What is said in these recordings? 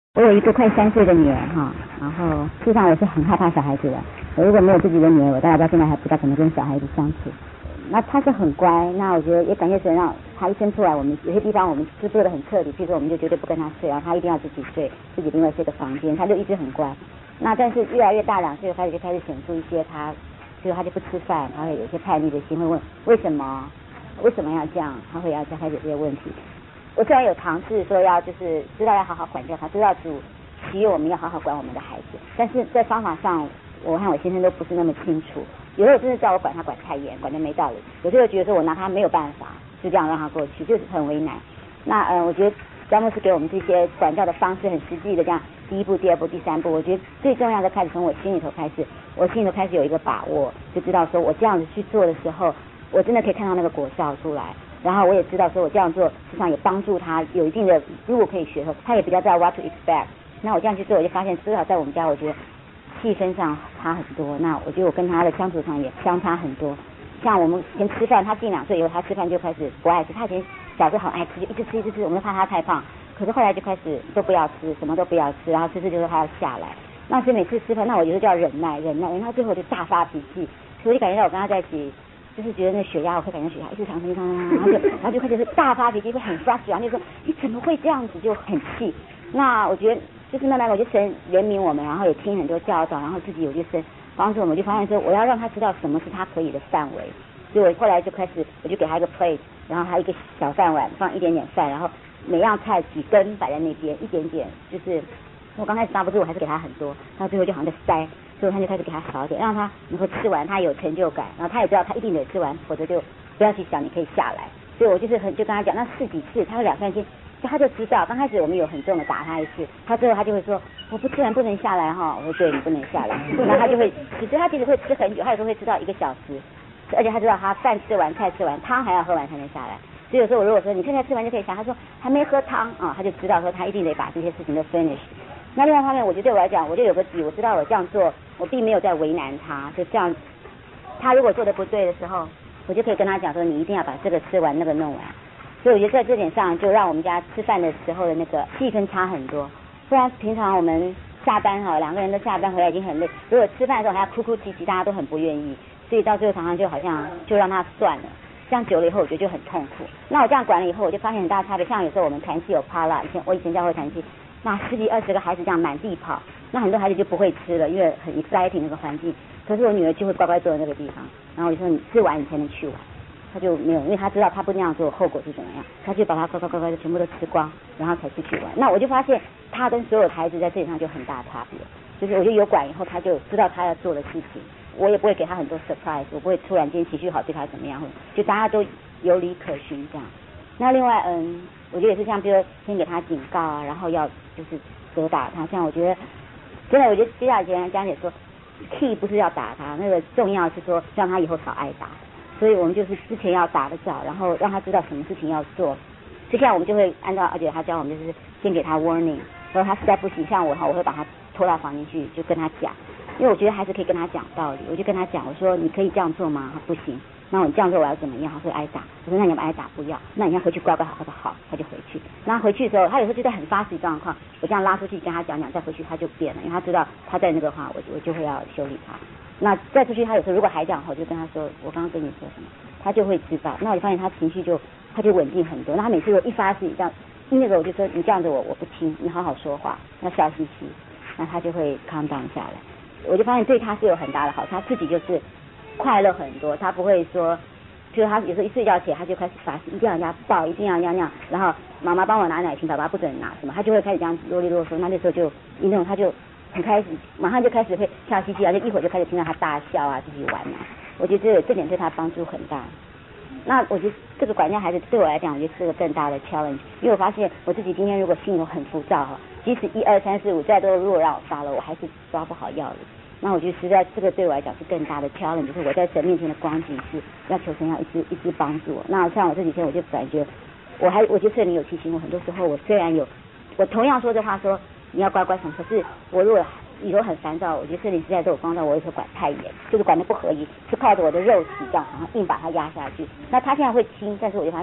我有一个快3岁的女儿哈，然后事实上我是很害怕小孩子的。我如果没有自己的女儿，我大概到现在还不知道怎么跟小孩子相处。那她是很乖，那我觉得也感谢神让她一生出来，我们有些地方我们是做的很彻底，譬如说我们就绝对不跟她睡，然后她一定要自己睡，自己另外睡个房间，她就一直很乖。那但是越来越大，2岁开始就开始显出一些她，就是她就不吃饭，她会有一些叛逆的心，会问为什么要这样，她会要开始有这些问题。我虽然有尝试说要就是知道要好好管教他，知道主祈愿我们要好好管我们的孩子，但是在方法上我和我先生都不是那么清楚。有时候真的叫我管他管太严，管得没道理；有时候觉得说我拿他没有办法，就这样让他过去，就是很为难。那我觉得詹姆斯给我们这些管教的方式很实际的，这样第1步、第2步、第3步，我觉得最重要的开始从我心里头开始，我心里头开始有一个把握，就知道说我这样子去做的时候，我真的可以看到那个果效出来。然后我也知道说我这样做实际上也帮助他有一定的路可以学，他也比较知道 what to expect。那我这样去做，我就发现至少在我们家，我觉得气氛上差很多。那我觉得我跟他的相处上也相差很多。像我们以前吃饭，他进2岁以后，他吃饭就开始不爱吃。他以前小时候很爱吃，就一直吃一直吃，我们都怕他太胖。可是后来就开始都不要吃，什么都不要吃，然后吃就说他要下来。那所以每次吃饭，那我有时候就要忍耐，他最后就大发脾气。所以我就感觉到我跟他在一起，就是觉得那血压，我会感觉血压一直上升，然后就开始是大发脾气，会很 frustrated， 然后就说你怎么会这样子，就很气。那我觉得就是慢慢我就神怜悯我们，然后也听很多教导，然后自己有就是帮助我们，就发现说我要让他知道什么是他可以的范围。所以我后来就开始，我就给他一个 plate， 然后他一个小饭碗放一点点饭，然后每样菜几根摆在那边，一点点，就是我刚开始抓不住，我还是给他很多，到最后就好像在塞。所以他就开始给他少一点，让他能够吃完，他有成就感，然后他也知道他一定得吃完，否则就不要去想你可以下来。所以我就是就跟他讲，那试几次，他有2、3天，他就知道。刚开始我们有很重的打他一次，他最后他就会说我不吃完不能下来哈。我说对，你不能下来。然后他就会，他其实会吃很久，他有时候会吃到1个小时，而且他知道他饭吃完、菜吃完、汤还要喝完才能下来。所以有时候我如果说你现在吃完就可以下，他说还没喝汤啊，他就知道说他一定得把这些事情都 finish。那另外一方面，我觉得对我来讲，我就有个底，我知道我这样做，我并没有在为难他，就这样。他如果做的不对的时候，我就可以跟他讲说，你一定要把这个吃完，那个弄完。所以我觉得在这点上，就让我们家吃饭的时候的那个气氛差很多。不然平常我们下班哈，2个人都下班回来已经很累，如果吃饭的时候还要哭哭啼啼，大家都很不愿意，所以到最后常常就好像就让他算了。这样久了以后，我觉得就很痛苦。那我这样管了以后，我就发现很大的差别。像有时候我们团契有趴啦，我以前教会团契。那10几20个孩子这样满地跑，那很多孩子就不会吃了，因为很 exciting 那个环境。可是我女儿就会乖乖坐在那个地方，然后我就说你吃完你才能去玩，她就没有，因为她知道她不那样做后果是怎么样，她就把它乖的全部都吃光，然后才去玩。那我就发现她跟所有孩子在这点上就很大差别，就是我就有管以后，她就知道她要做的事情，我也不会给她很多 surprise， 我不会突然间情绪好对她怎么样，就大家都有理可循这样。那另外我觉得也是像比如说先给他警告啊，然后要就是责打他。像我觉得真的，我觉得接下来讲姐说 key 不是要打他，那个重要是说让他以后少挨打。所以我们就是之前要打得早，然后让他知道什么事情要做。接下来我们就会按照二姐她教我们，就是先给他 warning， 然后他实在不行，像我会把他拖到房间去就跟他讲，因为我觉得孩子可以跟他讲道理，我就跟他讲，我说你可以这样做吗？他不行。那我这样做我要怎么样？他会挨打。我说那你要不挨打？不要。那你要回去乖乖好。他说好，他就回去。那回去的时候，他有时候就在很发急状况，我这样拉出去跟他讲，再回去他就变了，因为他知道他在那个话，我就会要修理他。那再出去，他有时候如果还这样，我就跟他说，我刚刚跟你说什么，他就会知道。那我就发现他情绪他就稳定很多。那他每次一发脾这样，那个我就说你这样子我不听，你好好说话，要笑嘻嘻，那他就会 calm down 下来。我就发现对他是有很大的好处，他自己就是快乐很多，他不会说，就是他有时候一睡觉起来他就开始发誓，一定要人家抱，一定要那样，然后妈妈帮我拿奶瓶，爸爸不准拿什么，他就会开始这样啰里啰嗦。那时候就那种他就很开始，马上就开始会笑嘻嘻，而且一会儿就开始听到他大笑啊，自己玩啊。我觉得这点对他帮助很大。那我觉得这个管教孩子对我来讲，我觉得是个更大的 challenge， 因为我发现我自己今天如果心里很浮躁哈，即使1、2、3、4、5再多如果让我发了，我还是抓不好要领。那我觉得实在这个对我来讲是更大的 challenge， 就是我在神面前的光景是要求神要一直帮助我。那像我这几天我就感觉，我觉得圣灵有提醒我，很多时候我虽然我同样说这话说你要乖乖什么，可是我如果以后很烦躁，我觉得圣灵实在对我光照，我有时候管太严，就是管得不合宜，是靠着我的肉体这样好像硬把它压下去。那他现在会听，但是我就发现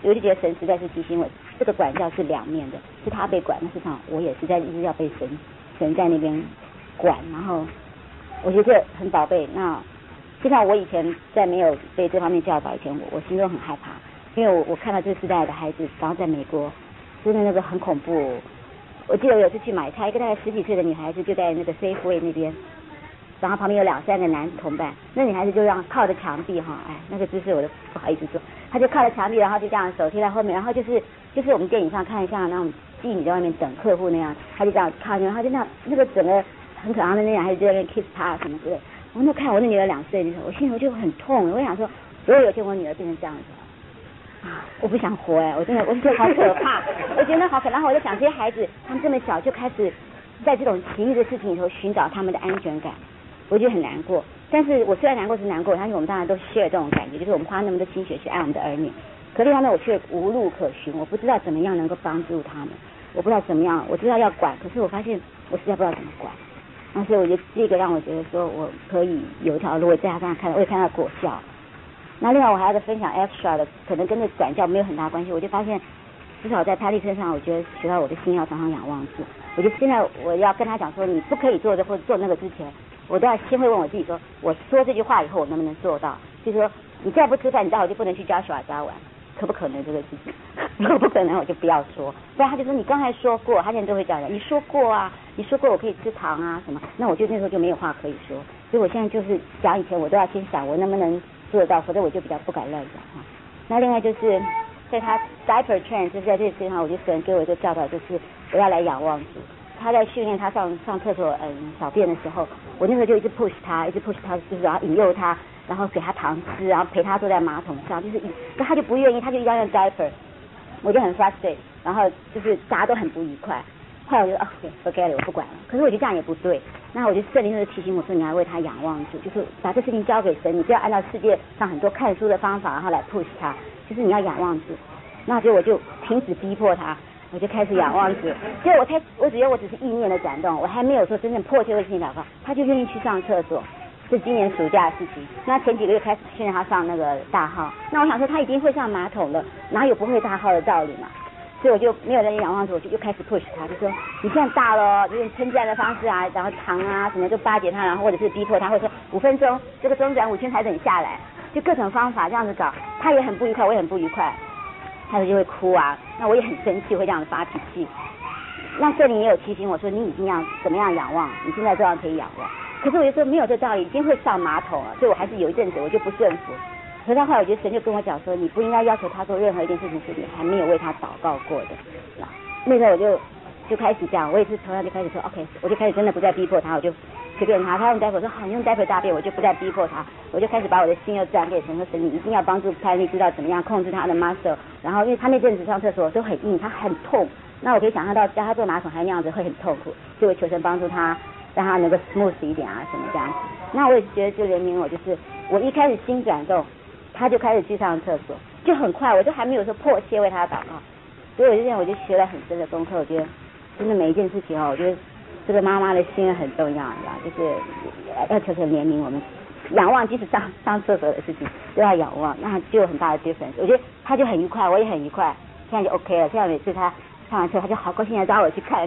我就觉得神实在是提醒我，这个管教是两面的，是他被管，那事实上我也是在一直要被神在那边管，然后我觉得很宝贝。那就像我以前在没有被这方面教导以前，我心中很害怕，因为我看到这个时代的孩子，然后在美国真的那个很恐怖。我记得我有次去买菜，一个大概10几岁的女孩子就在那个 Safeway 那边，然后旁边有2、3个男同伴，那女孩子就让靠着墙壁哈，哎，那个姿势我都不好意思做，她就靠着墙壁，然后就这样手贴在后面，然后就是我们电影上看像那种妓女在外面等客户那样，她就这样靠着，然后就那个整个很可爱的那样，还是在那边 kiss 她什么之类。我那看我那女儿2岁的时候，我心里就很痛，我想说，如果有一天我女儿变成这样子。我不想活我真的，我觉得好可怕，我觉得好可怕。然后我就想，这些孩子他们这么小就开始在这种奇异的事情里头寻找他们的安全感，我觉得很难过。但是我虽然难过是难过，但是我们当然都 share 这种感觉，就是我们花那么多心血去爱我们的儿女，可另外呢，我却无路可寻，我不知道怎么样能够帮助他们，我不知道怎么样，我知道要管，可是我发现我实在不知道怎么管。然后所以我觉得这个让我觉得说我可以有一条路，我在他身上看到，我也看到果效。那另外我还要再分享 extra 的，可能跟这管教没有很大关系，我就发现至少在Patty身上，我觉得学到我的心要常常仰望主。我觉得现在我要跟他讲说你不可以做这或者做那个之前，我都要先会问我自己说，我说这句话以后我能不能做到？就是说你再不吃饭，你待会就不能去Joshua家玩，可不可能这个事情？如果不可能，我就不要说。不然他就说你刚才说过，他现在都会这样讲，你说过啊，你说过我可以吃糖啊什么，那我就那时候就没有话可以说。所以我现在就是讲以前我都要先想我能不能做得到，否则我就比较不敢乱讲哈。那另外就是在他 diaper train， 就是在这个事情上，我就神给我一个教导，就是我要来仰望主。他在训练他上厕所小便的时候，我那时候就一直 push 他，就是然后引诱他，然后给他糖吃，然后陪他坐在马桶上，就是那他就不愿意，他就要用 diaper， 我就很 frustrated， 然后就是大家都很不愉快。后来我就forget it， 我不管了。可是我觉得这样也不对，那我就圣灵就是提醒我说，你要为他仰望主，就是把这事情交给神，你不要按照世界上很多看书的方法，然后来 push 他，就是你要仰望主。那我就停止逼迫他，我就开始仰望主。结果我只是意念的转动，我还没有说真正迫切的事情祷告，他就愿意去上厕所。是今年暑假的事情。那前几个月开始训练他上那个大号，那我想说他已经会上马桶了，哪有不会大号的道理嘛？所以我就没有人仰望主，我就又开始 push 他，就说你现在大了，就用称赞的方式啊，然后糖啊什么就巴结他，然后或者是逼迫他，或者说5分钟这个中转5圈才等下来，就各种方法这样子搞，他也很不愉快，我也很不愉快，他就会哭啊，那我也很生气，会这样子发脾气。那圣灵也有提醒我说，你已经要怎么样仰望，你现在这样可以仰望。可是我就说没有这道理，已经会上马桶了，所以我还是有一阵子我就不顺服。可是后来我觉得神就跟我讲说，你不应该要求他做任何一件事情是你还没有为他祷告过的。那时候我就开始这样，我也是从那就开始说 OK， 我就开始真的不再逼迫他，我就随便他用diaper说好，你用diaper大便，我就不再逼迫他，我就开始把我的心又转给神，说神你一定要帮助Patty知道怎么样控制他的 muscle， 然后因为他那阵子上厕所都很硬，他很痛，那我可以想象到叫他坐马桶还那样子会很痛苦，所以我求神帮助他，让他能够 smooth 一点啊什么这样子。那我也觉得就怜悯我，就是我一开始心转动，他就开始去上厕所，就很快，我就还没有说迫切为他祷告，所以我就这样，我就学了很深的功课。我觉得真的每一件事情我觉得这个妈妈的心很重要，就是要求神怜悯我们，仰望即使上厕所的事情都要仰望，那就有很大的 difference。我觉得他就很愉快，我也很愉快，现在就 OK 了。现在每次他上完厕他就好高兴的找我去看。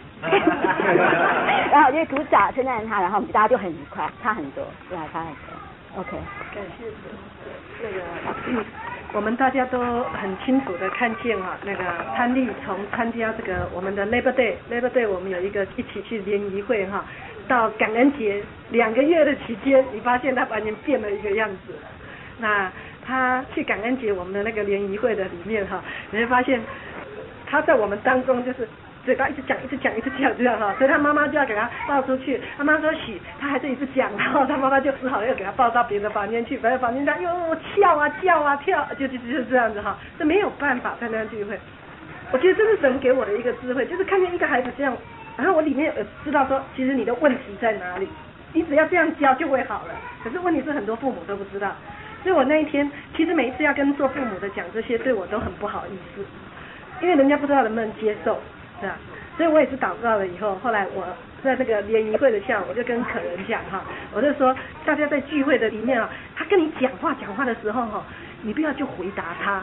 然后我就鼓掌称赞他，然后我们大家就很愉快，差很多，对啊，差很多。OK， 感谢那个，我们大家都很清楚的看见那个潘丽从参加这个我们的 Labor Day， 我们有一个一起去联谊会到感恩节2个月的期间，你发现他完全变了一个样子。那他去感恩节我们的那个联谊会的里面你会发现他在我们当中就是嘴巴一直讲这样所以他妈妈就要给他抱出去，他妈说许，他还是一直讲，然后他妈妈就只好要给他抱到别的房间去，别的房间他又叫啊叫啊跳，就是这样子这没有办法在那样聚会。我觉得这是神给我的一个智慧，就是看见一个孩子这样，然后我里面知道说，其实你的问题在哪里，你只要这样教就会好了。可是问题是很多父母都不知道，所以我那一天其实每一次要跟做父母的讲这些，对我都很不好意思，因为人家不知道能不能接受。所以我也是祷告了以后，后来我在这个联谊会的下午，我就跟可人讲我就说大家在聚会的里面他跟你讲话的时候你不要就回答他，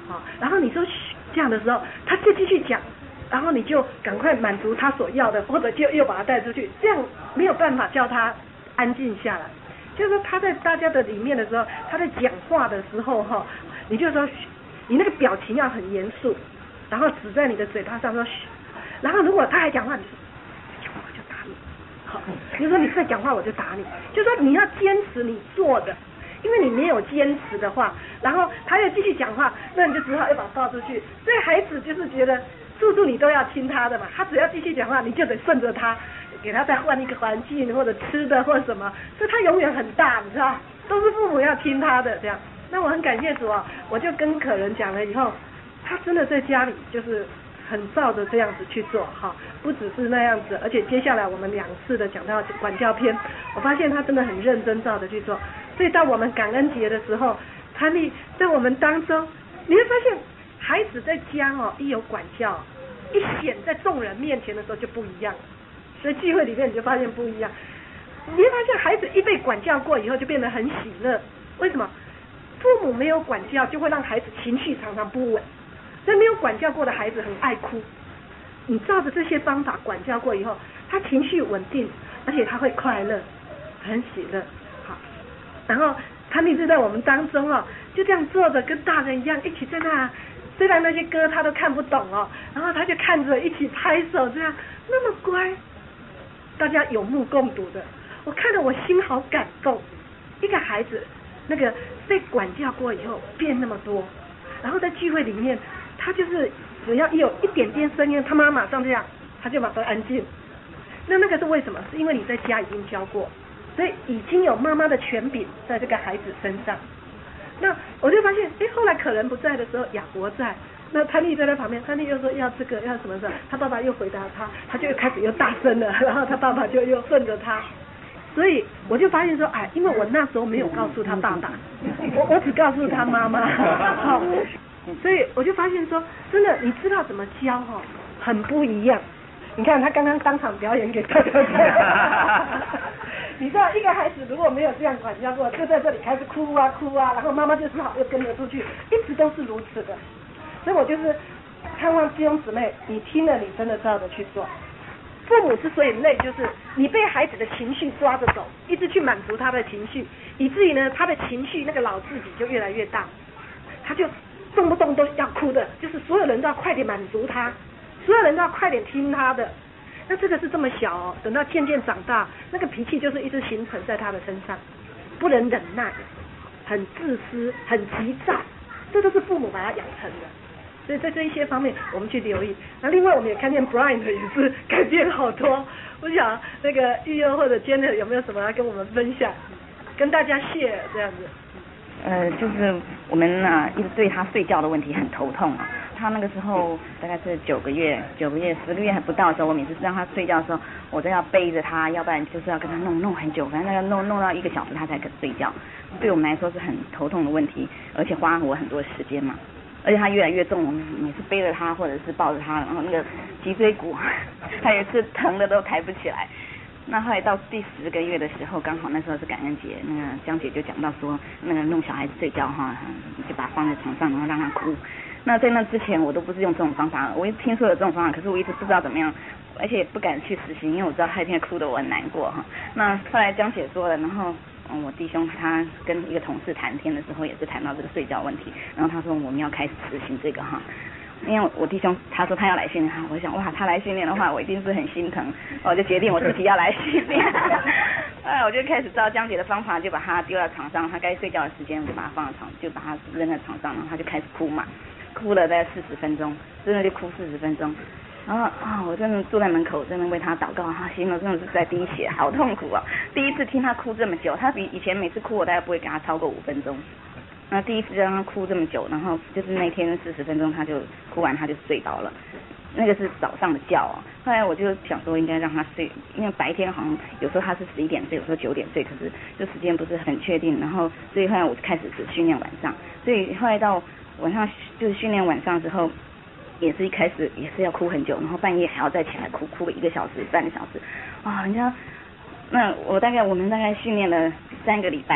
然后你说嘘这样的时候，他就继续讲，然后你就赶快满足他所要的，或者就又把他带出去，这样没有办法叫他安静下来。就是说他在大家的里面的时候，他在讲话的时候你就说你那个表情要很严肃，然后指在你的嘴巴上说嘘，然后如果他还讲话，你说讲话我就打你，好，你说你再讲话我就打你，就是说你要坚持你做的，因为你没有坚持的话，然后他又继续讲话，那你就只好又把他抱出去。所以孩子就是觉得处处你都要听他的嘛，他只要继续讲话，你就得顺着他，给他再换一个环境或者吃的或者什么，所以他永远很大，你知道，都是父母要听他的这样。那我很感谢主我就跟可人讲了以后，他真的在家里就是很照着这样子去做不只是那样子，而且接下来我们2次的讲到管教篇，我发现他真的很认真照着去做。所以到我们感恩节的时候，他在我们当中，你会发现孩子在家一有管教，一显在众人面前的时候就不一样。所以聚会里面你就发现不一样，你会发现孩子一被管教过以后就变得很喜乐。为什么？父母没有管教，就会让孩子情绪常常不稳。所以没有管教过的孩子很爱哭。你照着这些方法管教过以后，他情绪稳定，而且他会快乐，很喜乐。好，然后他一直在我们当中就这样坐着，跟大人一样一起在那。虽然那些歌他都看不懂然后他就看着一起拍手，这样那么乖，大家有目共睹的。我看了我心好感动，一个孩子那个被管教过以后变那么多，然后在聚会里面，他就是只要一有一点点声音，他妈马上这样，他就马上安静。那个是为什么？是因为你在家已经教过，所以已经有妈妈的权柄在这个孩子身上。那我就发现，后来可人不在的时候，亚伯在，那潘丽在他旁边，潘丽又说要这个要什么的，他爸爸又回答他就开始又大声了，然后他爸爸就又顺着他。所以我就发现说，因为我那时候没有告诉他爸爸，我只告诉他妈妈，所以我就发现说，真的，你知道怎么教很不一样。你看他刚刚当场表演给大家看，你知道一个孩子如果没有这样管教过，就在这里开始哭啊，然后妈妈就只好又跟着出去，一直都是如此的。所以我就是盼望弟兄姊妹，你听了你真的照着去做。父母之所以累，就是你被孩子的情绪抓着走，一直去满足他的情绪，以至于呢他的情绪那个老自己就越来越大，他就动不动都要哭的，就是所有人都要快点满足他，所有人都要快点听他的。那这个是这么小等到渐渐长大，那个脾气就是一直形成在他的身上，不能忍耐，很自私，很急躁，这都是父母把他养成的。所以在这一些方面我们去留意。那另外我们也看见 Brian 也是改变好多。我想那个玉佑或者 Janet 有没有什么要跟我们分享，跟大家 share 这样子？ 就是我们一直对他睡觉的问题很头痛他那个时候大概是9个月10个月还不到的时候，我每次让他睡觉的时候，我都要背着他，要不然就是要跟他弄很久，反正那个弄到1个小时他才肯睡觉。对我们来说是很头痛的问题，而且花我很多时间嘛。而且他越来越重，我们每次背着他或者是抱着他，然后那个脊椎骨，他有一次疼的都抬不起来。那后来到第10个月的时候，刚好那时候是感恩节，那个江姐就讲到说，那个弄小孩子睡觉就把他放在床上，然后让他哭。那在那之前我都不是用这种方法，我一直听说有这种方法，可是我一直不知道怎么样，而且也不敢去实行，因为我知道他一定哭得我很难过那后来江姐说了，然后我弟兄他跟一个同事谈天的时候，也是谈到这个睡觉问题，然后他说我们要开始实行这个因为我弟兄他说他要来训练我想哇，他来训练的话我一定是很心疼，我就决定我自己要来训练我就开始照江姐的方法，就把他丢到床上，他该睡觉的时间我就把他放在床，就把他扔在床上，然后他就开始哭嘛，哭了大概40分钟，真的就哭40分钟。然后我真的坐在门口，真的为他祷告，他心里真的是在滴血，好痛苦第一次听他哭这么久，他比以前每次哭我大概不会给他超过5分钟。那第一次让他哭这么久，然后就是那天40分钟，他就哭完他就睡着了。那个是早上的觉后来我就想说应该让他睡，因为白天好像有时候他是11点睡，有时候9点睡，可是就时间不是很确定。然后所以后来我就开始只训练晚上，所以后来到晚上就是训练晚上之后。也是一开始也是要哭很久，然后半夜还要再起来哭个1个小时半个小时人家那我们大概训练了3个礼拜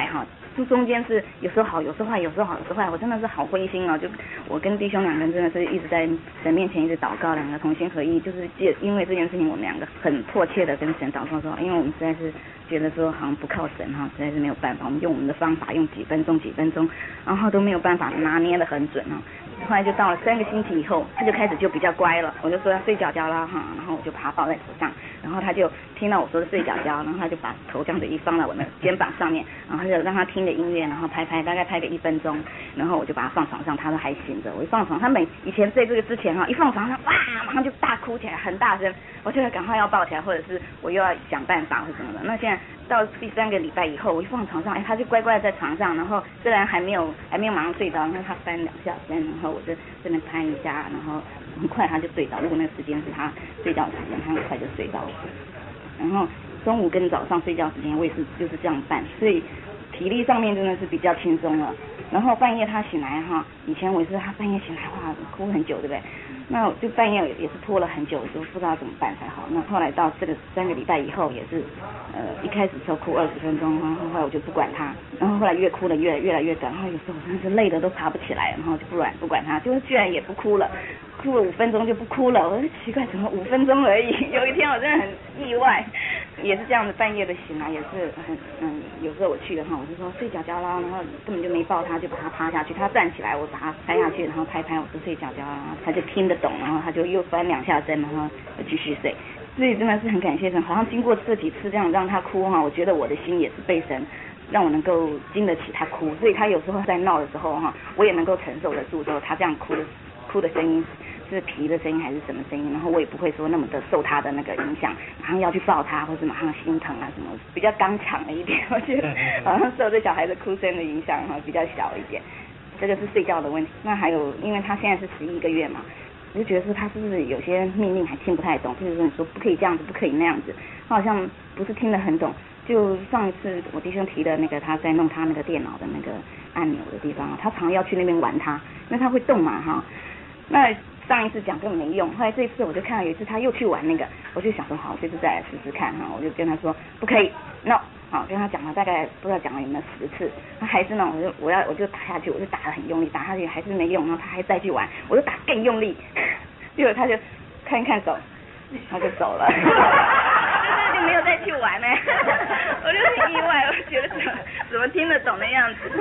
就中间是有时候好，有时候坏，有时候好，有时候坏，我真的是好灰心哦。就我跟弟兄两个人真的是一直在神面前一直祷告，两个同心合意，就是因为这件事情，我们两个很迫切的跟神祷告说，因为我们实在是觉得说好像不靠神哈，实在是没有办法，我们用我们的方法，用几分钟，然后都没有办法拿捏得很准哦。后来就到了3个星期以后，他就开始就比较乖了，我就说要睡觉觉啦哈，然后我就把他抱在手上，然后他就听到我说的睡觉觉，然后他就把头这样子一放在我的肩膀上面，然后就让他听着音乐，然后拍，大概拍个1分钟，然后我就把他放床上，他都还醒着。我一放床，他以前在这个之前哈，一放床上哇，马上就大哭起来，很大声，我就赶快要抱起来，或者是我又要想办法或什么的。那现在到第3个礼拜以后，我一放床上，他就乖乖的在床上，然后虽然还没有马上睡着，然后他翻2下身，然后我就这边拍一下，然后很快他就睡着。如果那个时间是他睡觉时间，他很快就睡着了。然后中午跟早上睡觉时间我也是就是这样办，所以体力上面真的是比较轻松了。然后半夜他醒来哈，以前我也是他半夜醒来哇哭很久，对不对？那我就半夜也是拖了很久，就不知道怎么办才好。那后来到这个3个礼拜以后也是一开始就哭20分钟，然后后来我就不管他，然后后来越哭的越来越短，然后有时候我真的是累的都爬不起来，然后就不管他，就是居然也不哭了。哭了5分钟就不哭了，我就奇怪怎么5分钟而已。有一天我真的很意外，也是这样子半夜的醒来，也是有时候我去的话，我就说睡觉觉啦，然后根本就没抱他，就把他趴下去，他站起来，我把他拍下去，然后拍我说睡觉觉啦，他就听得懂，然后他就又翻2下身，然后继续睡。所以真的是很感谢神，好像经过这几次这样让他哭哈，我觉得我的心也是被神让我能够经得起他哭，所以他有时候在闹的时候哈，我也能够承受得住，说他这样哭的声音是皮的声音还是什么声音，然后我也不会说那么的受他的那个影响，马上要去抱他或者马上心疼啊什么，比较刚强了一点，我觉得好像受这小孩的哭声的影响哈比较小一点。这个是睡觉的问题。那还有因为他现在是11个月嘛，我就觉得是他是不是有些命令还听不太懂，譬如说你说不可以这样子，不可以那样子，他好像不是听得很懂。就上一次我弟兄提的那个他在弄他那个电脑的那个按钮的地方，他常要去那边玩他，因为他会动嘛哈。那上一次讲根本没用，后来这一次我就看到有一次他又去玩那个，我就想说好，这次再来试试看哈，我就跟他说不可以 ，no， 好，跟他讲了大概不知道讲了有没有10次，他还是呢，我就打下去，我就打得很用力，打下去还是没用，然后他还再去玩，我就打更用力，结果他就看一看手，他就走了，就没有再去玩呢，我就很意外，我觉得怎么听得懂的样子，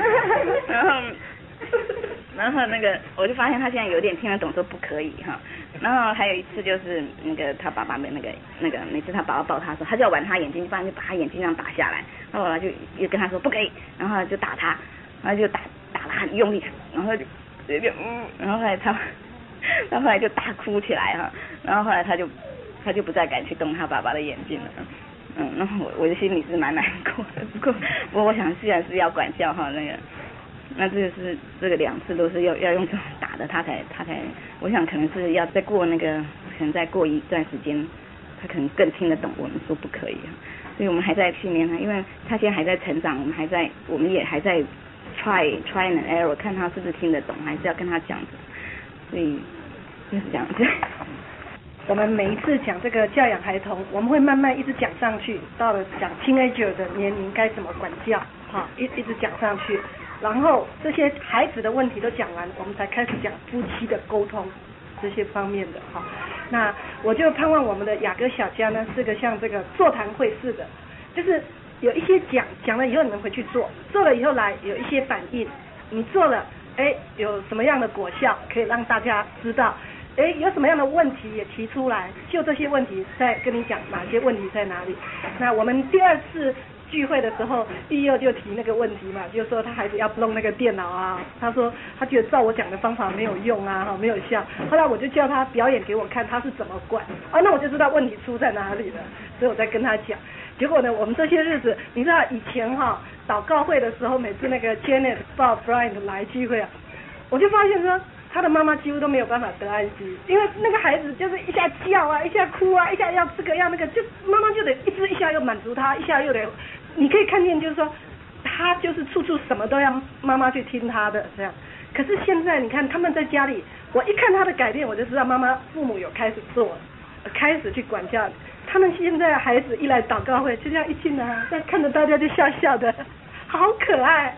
然后那个我就发现他现在有点听得懂说不可以哈，然后还有一次就是那个他爸爸的那个每次他爸爸抱他说他就要玩他眼睛，就把他眼睛这样打下来，然后爸爸就跟他说不可以，然后就打他，然后就打得很用力，然后就然后后来他后来就大哭起来哈，然后后来他就不再敢去动他爸爸的眼睛了。然后我的心里是蛮难过的，不过我想既然是要管教哈那这个2次都是要用这种打的，他才，我想可能是要再过可能再过一段时间，他可能更听得懂我们说不可以啊，所以我们还在训练他，因为他现在还在成长，我们也还在 try and error， 看他是不是听得懂，还是要跟他讲的，所以就是这样子。 我们每一次讲这个教养孩童，我们会慢慢一直讲上去，到了讲 teenager 的年龄该怎么管教，一直讲上去，然后这些孩子的问题都讲完，我们才开始讲夫妻的沟通这些方面的哈。那我就盼望我们的雅各小家呢是个像这个座谈会似的，就是有一些讲了以后你们回去做了以后来有一些反应，你做了有什么样的果效可以让大家知道。有什么样的问题也提出来，就这些问题再跟你讲哪些问题在哪里。那我们第2次聚会的时候，第2就提那个问题嘛，就是说他孩子要弄那个电脑啊，他说他觉得照我讲的方法没有用啊，没有效。后来我就叫他表演给我看他是怎么管，那我就知道问题出在哪里了，所以我再跟他讲。结果呢，我们这些日子，你知道以前祷告会的时候，每次那个 Janet、Bob、Brian 来聚会啊，我就发现说他的妈妈几乎都没有办法得安息，因为那个孩子就是一下叫啊，一下哭啊，一下要这个要那个，就妈妈就得一下又满足他，一下又得，你可以看见就是说他就是处处什么都要妈妈去听他的这样。可是现在你看他们在家里，我一看他的改变，我就知道父母有开始做，开始去管教。他们现在孩子一来祷告会，就这样一进来，看着大家就笑笑的，好可爱。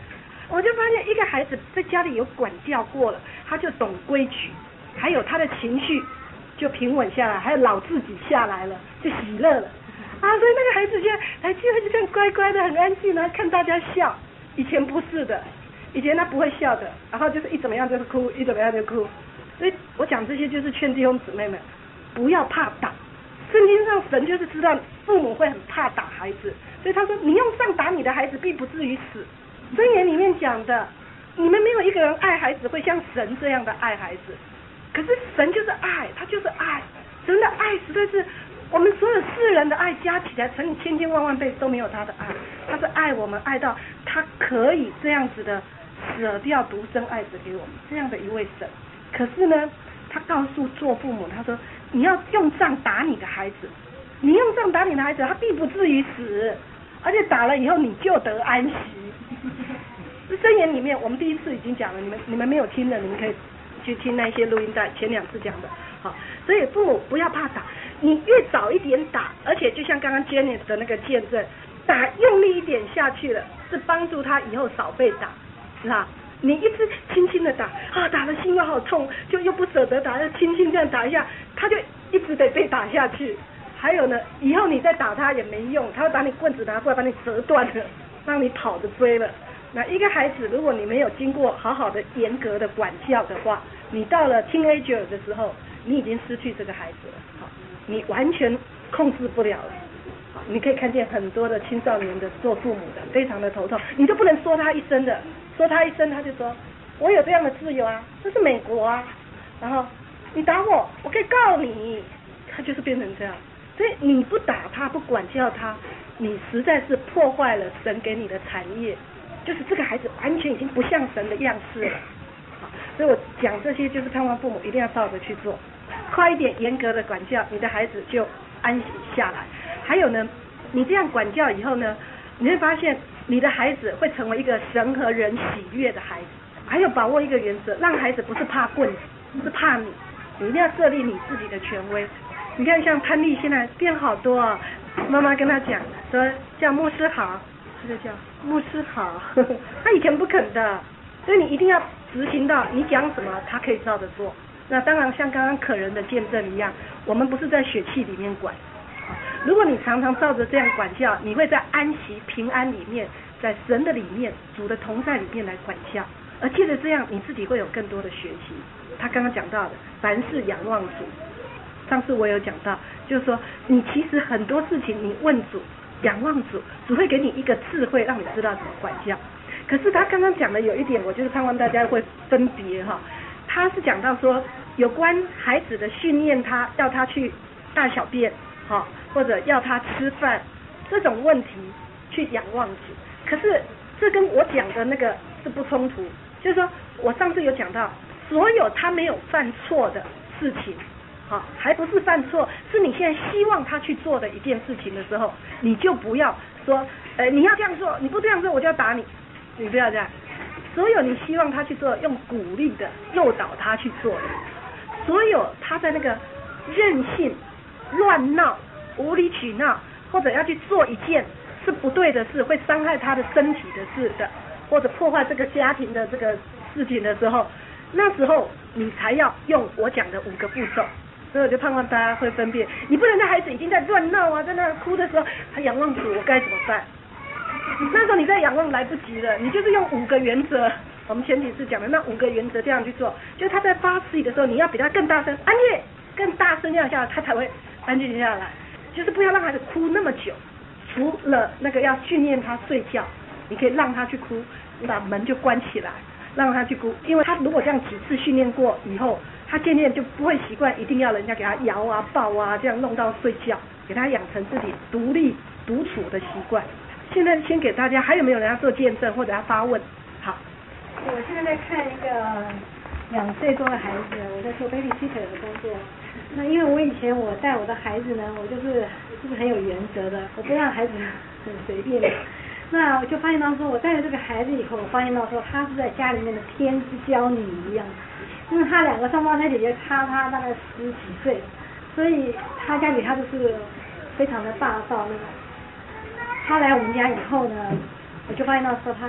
我就发现一个孩子在家里有管教过了，他就懂规矩，还有他的情绪就平稳下来，还有老自己下来了，就喜乐了啊！所以那个孩子现在来聚会就这样乖乖的，很安静的看大家笑。以前不是的，以前他不会笑的，然后就是一怎么样就是哭，一怎么样就哭。所以我讲这些就是劝弟兄姊妹们不要怕打。圣经上神就是知道父母会很怕打孩子，所以他说你用杖打你的孩子必不至于死。箴言里面讲的，你们没有一个人爱孩子会像神这样的爱孩子。可是神就是爱，他就是爱，神的爱实在是我们所有世人的爱加起来乘以千千万万倍都没有他的爱。他是爱我们爱到他可以这样子的舍掉独生爱子给我们，这样的一位神。可是呢，他告诉做父母，他说你要用杖打你的孩子，你用杖打你的孩子，他必不至于死，而且打了以后你就得安息。这箴言里面我们第一次已经讲了，你们没有听的，你们可以去听那些录音带，前2次讲的。好，所以父母不要怕打，你越早一点打，而且就像刚刚 Janet 的那个见证，打用力一点下去了，是帮助他以后少被打，是吧？你一直轻轻的打啊，打了心又好痛，就又不舍得打，就轻轻这样打一下，他就一直得被打下去。还有呢，以后你再打他也没用，他会把你棍子拿过来把你折断了，让你跑着追了。那一个孩子，如果你没有经过好好的严格的管教的话，你到了 teenager 的时候，你已经失去这个孩子了，好，你完全控制不了了。好，你可以看见很多的青少年的做父母的非常的头痛，你就不能说他一声的，说他一声他就说我有这样的自由啊，这是美国啊，然后你打我，我可以告你，他就是变成这样。所以你不打他，不管教他，你实在是破坏了神给你的产业，就是这个孩子完全已经不像神的样式了。好，所以我讲这些就是盼望父母一定要照着去做，快一点严格的管教，你的孩子就安息下来。还有呢，你这样管教以后呢，你会发现你的孩子会成为一个神和人喜悦的孩子。还有把握一个原则，让孩子不是怕棍子，是怕你，你一定要设立你自己的权威。你看像潘丽现在变好多啊，妈妈跟他讲说叫牧师好，他就叫牧师好，他以前不肯的，所以你一定要执行到你讲什么他可以照着做。那当然像刚刚可人的见证一样，我们不是在血气里面管，如果你常常照着这样管教，你会在安息平安里面，在神的里面，主的同在里面来管教，而借着这样你自己会有更多的学习。他刚刚讲到的凡事仰望主，上次我有讲到，就是说你其实很多事情你问主仰望主，主会给你一个智慧让你知道怎么管教。可是他刚刚讲的有一点，我就是盼望大家会分别哈，他是讲到说有关孩子的训练，他要他去大小便哈，或者要他吃饭这种问题去仰望主。可是这跟我讲的那个是不冲突，就是说我上次有讲到，所有他没有犯错的事情，好，还不是犯错，是你现在希望他去做的一件事情的时候，你就不要说你要这样做，你不这样做我就要打你，你不要这样。所有你希望他去做，用鼓励的诱导他去做的，所有他在那个任性乱闹无理取闹，或者要去做一件是不对的事，会伤害他的身体的事的，或者破坏这个家庭的这个事情的时候，那时候你才要用我讲的5个步骤。所以我就盼望大家会分辨，你不能在孩子已经在乱闹啊，在那哭的时候，他仰望主，我该怎么办？那时候你在仰望来不及了，你就是用5个原则，我们前几次讲的那5个原则这样去做，就是他在发脾气的时候，你要比他更大声，安静，更大声这样下来，他才会安静下来。就是不要让孩子哭那么久，除了那个要训练他睡觉，你可以让他去哭，你把门就关起来，让他去哭，因为他如果这样几次训练过以后，他渐渐就不会习惯一定要人家给他摇啊抱啊，这样弄到睡觉，给他养成自己独立独处的习惯。现在先给大家，还有没有人要做见证或者要发问？好， 我现在在看一个2岁多的孩子，我在做 babysitter 的工作。那因为我以前我带我的孩子呢，我就是很有原则的，我不让孩子很随便的。那我就发现到说，我带了这个孩子以后，我发现到说他是在家里面的天之骄女一样，因为他2个双胞胎姐姐差他大概10几岁，所以他家里他就是非常的霸道那种。他来我们家以后呢，我就发现到说他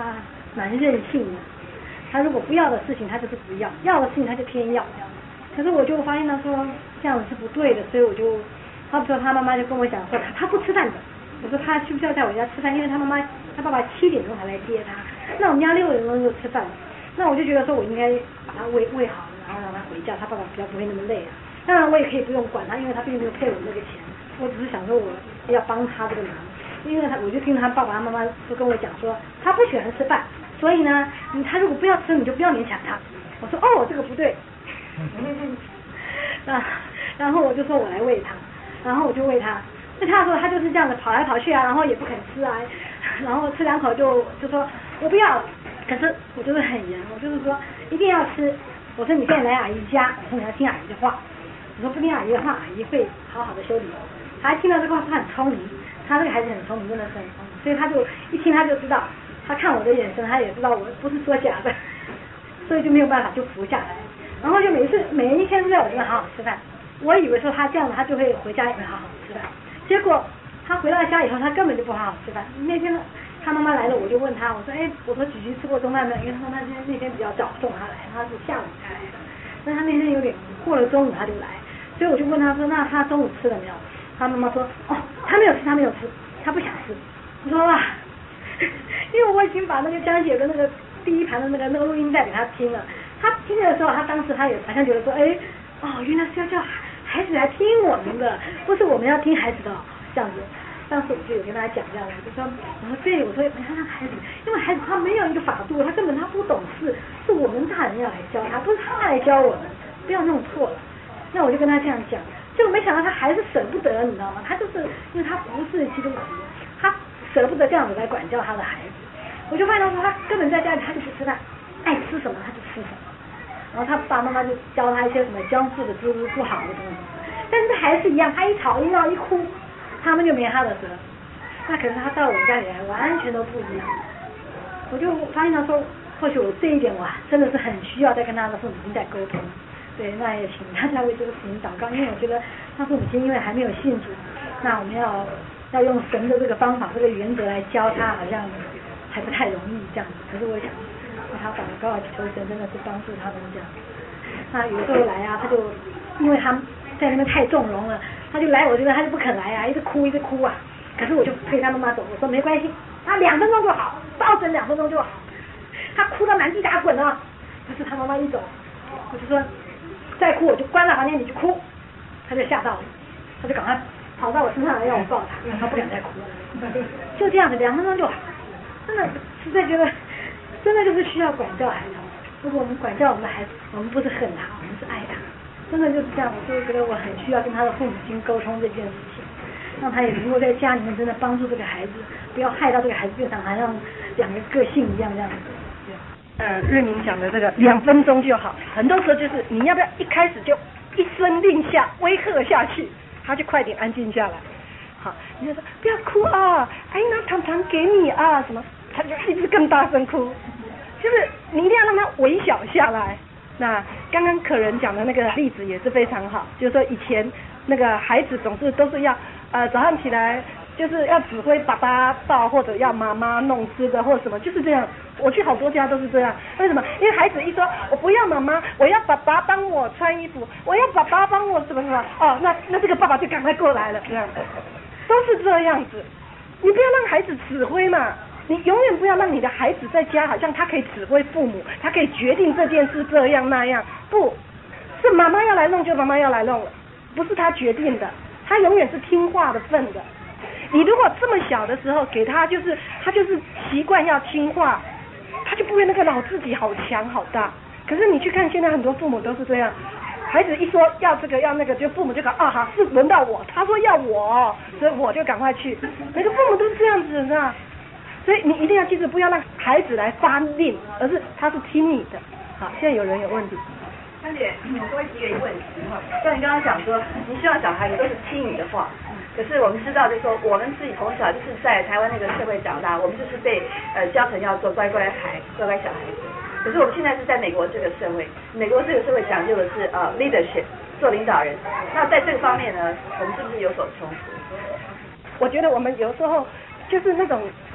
蛮任性的。他如果不要的事情，他就是不要；要的事情，他就偏要这样。可是我就发现他说这样子是不对的，所以我就，他比如说他妈妈就跟我讲说他不吃饭的。我说他需不需要在我家吃饭？因为他爸爸7点钟才来接他，那我们家6点钟就吃饭。那我就觉得说我应该把他喂好，然后让他回家，他爸爸比较不会那么累啊。当然我也可以不用管他，因为他并没有配我那个钱，我只是想说我要帮他这个忙。因为我就听他爸爸妈妈都跟我讲说他不喜欢吃饭，所以呢他如果不要吃你就不要勉强他。我说哦这个不对。然后我就说我来喂他，然后我就喂他的时候他就是这样子跑来跑去啊，然后也不肯吃啊，然后吃2口就说我不要。可是我就是很严，我就是说一定要吃。我说你现在来阿姨家，我说你要听阿姨的话，我说不听阿姨的话，阿姨会好好的修理。他听到这个话，他很聪明，他这个孩子很聪明，真的是很聪明，所以他就一听他就知道，他看我的眼神，他也知道我不是说假的，所以就没有办法就服下来。然后就每一天都在我这边好好吃饭。我以为说他这样子他就会回家也会好好吃饭，结果他回到家以后他根本就不好好吃饭。那天他妈妈来了，我就问他，我说我说菊菊吃过中饭没有？因为他妈妈那天比较早送他来，他是下午才来的，但他那天有点过了中午他就来，所以我就问他说那他中午吃了没有？他妈妈说哦他没有吃，他不想吃。我说哇，因为我已经把那个江姐的那个第一盘的那个录音带给他听了，他听的时候他当时他也好像觉得说原来是要叫孩子来听我们的，不是我们要听孩子的这样子。当时我就有跟他讲这样，我就说，对，我说你看让孩子，因为孩子他没有一个法度，他根本他不懂事，是我们大人要来教他，不是他来教我们，不要弄错了。那我就跟他这样讲，结果没想到他还是舍不得，你知道吗？他就是因为他不是基督徒，他舍不得这样子来管教他的孩子。我就发现说他根本在家里他就不吃饭，爱吃什么他就吃什么，然后他爸爸妈妈就教他一些什么江苏的知识不好的东西，但是还是一样，他一吵一闹一哭，他们就没他的事。那可是他到我们家里来完全都不一样。我就发现他说，或许我这一点我真的是很需要再跟他的父母亲再沟通。对，那也请大家为这个事情祷告，因为我觉得他父母亲因为还没有信主，那我们要用神的这个方法这个原则来教他，好像还不太容易这样子。可是我想为他祷告求神真的是帮助他们这样。那有时候来啊，他就因为他在那边太纵容了，他就来我这边他就不肯来啊，一直哭啊。可是我就推他妈妈走，我说没关系，他2分钟就好，保证2分钟就好。他哭到满地打滚啊，可是他妈妈一走，我就说再哭我就关了房间你去哭，他就吓到了，他就赶快跑到我身上来让我抱他，因为他不敢再哭了。就这样子2分钟就好，真的实在觉得真的就是需要管教孩子。如果我们管教我们的孩子，我们不是恨他，我们是爱他，真的就是这样。我就觉得我很需要跟他的父母亲沟通这件事情，让他也能够在家里面真的帮助这个孩子，不要害到这个孩子变成好像2个个性一样这样子。 瑞明讲的这个2分钟就好，很多时候就是你要不要一开始就一声令下威吓下去，他就快点安静下来。好，你就说不要哭啊，拿糖糖给你啊什么，他就一直更大声哭，就是你一定要让他微小下来。那刚刚可人讲的那个例子也是非常好，就是说以前那个孩子总是都是要早上起来就是要指挥爸爸抱或者要妈妈弄吃的或者什么，就是这样。我去好多家都是这样，为什么？因为孩子一说我不要妈妈，我要爸爸帮我穿衣服，我要爸爸帮我什么什么，那这个爸爸就赶快过来了，这样都是这样子。你不要让孩子指挥嘛，你永远不要让你的孩子在家好像他可以指挥父母，他可以决定这件事这样那样，不是妈妈要来弄就妈妈要来弄了，不是他决定的，他永远是听话的份的。你如果这么小的时候给他他就是习惯要听话，他就不会那个老自己好强好大。可是你去看现在很多父母都是这样，孩子一说要这个要那个，就父母就好是轮到我，他说要我，所以我就赶快去。每个父母都是这样子的，所以你一定要记住，不要让孩子来发令，而是他是听你的。好，现在有人有问题。 三姐，我多提一个问题哈，像你刚刚讲说，你希望小孩子都是听你的话，可是我们知道，就是说我们自己从小就是在台湾那个社会长大，我们就是被教成要做乖乖孩、乖乖小孩子。可是我们现在是在美国这个社会，美国这个社会讲究的是leadership， 做领导人。那在这个方面呢，我们是不是有所冲突？ 我觉得我们有时候就是那种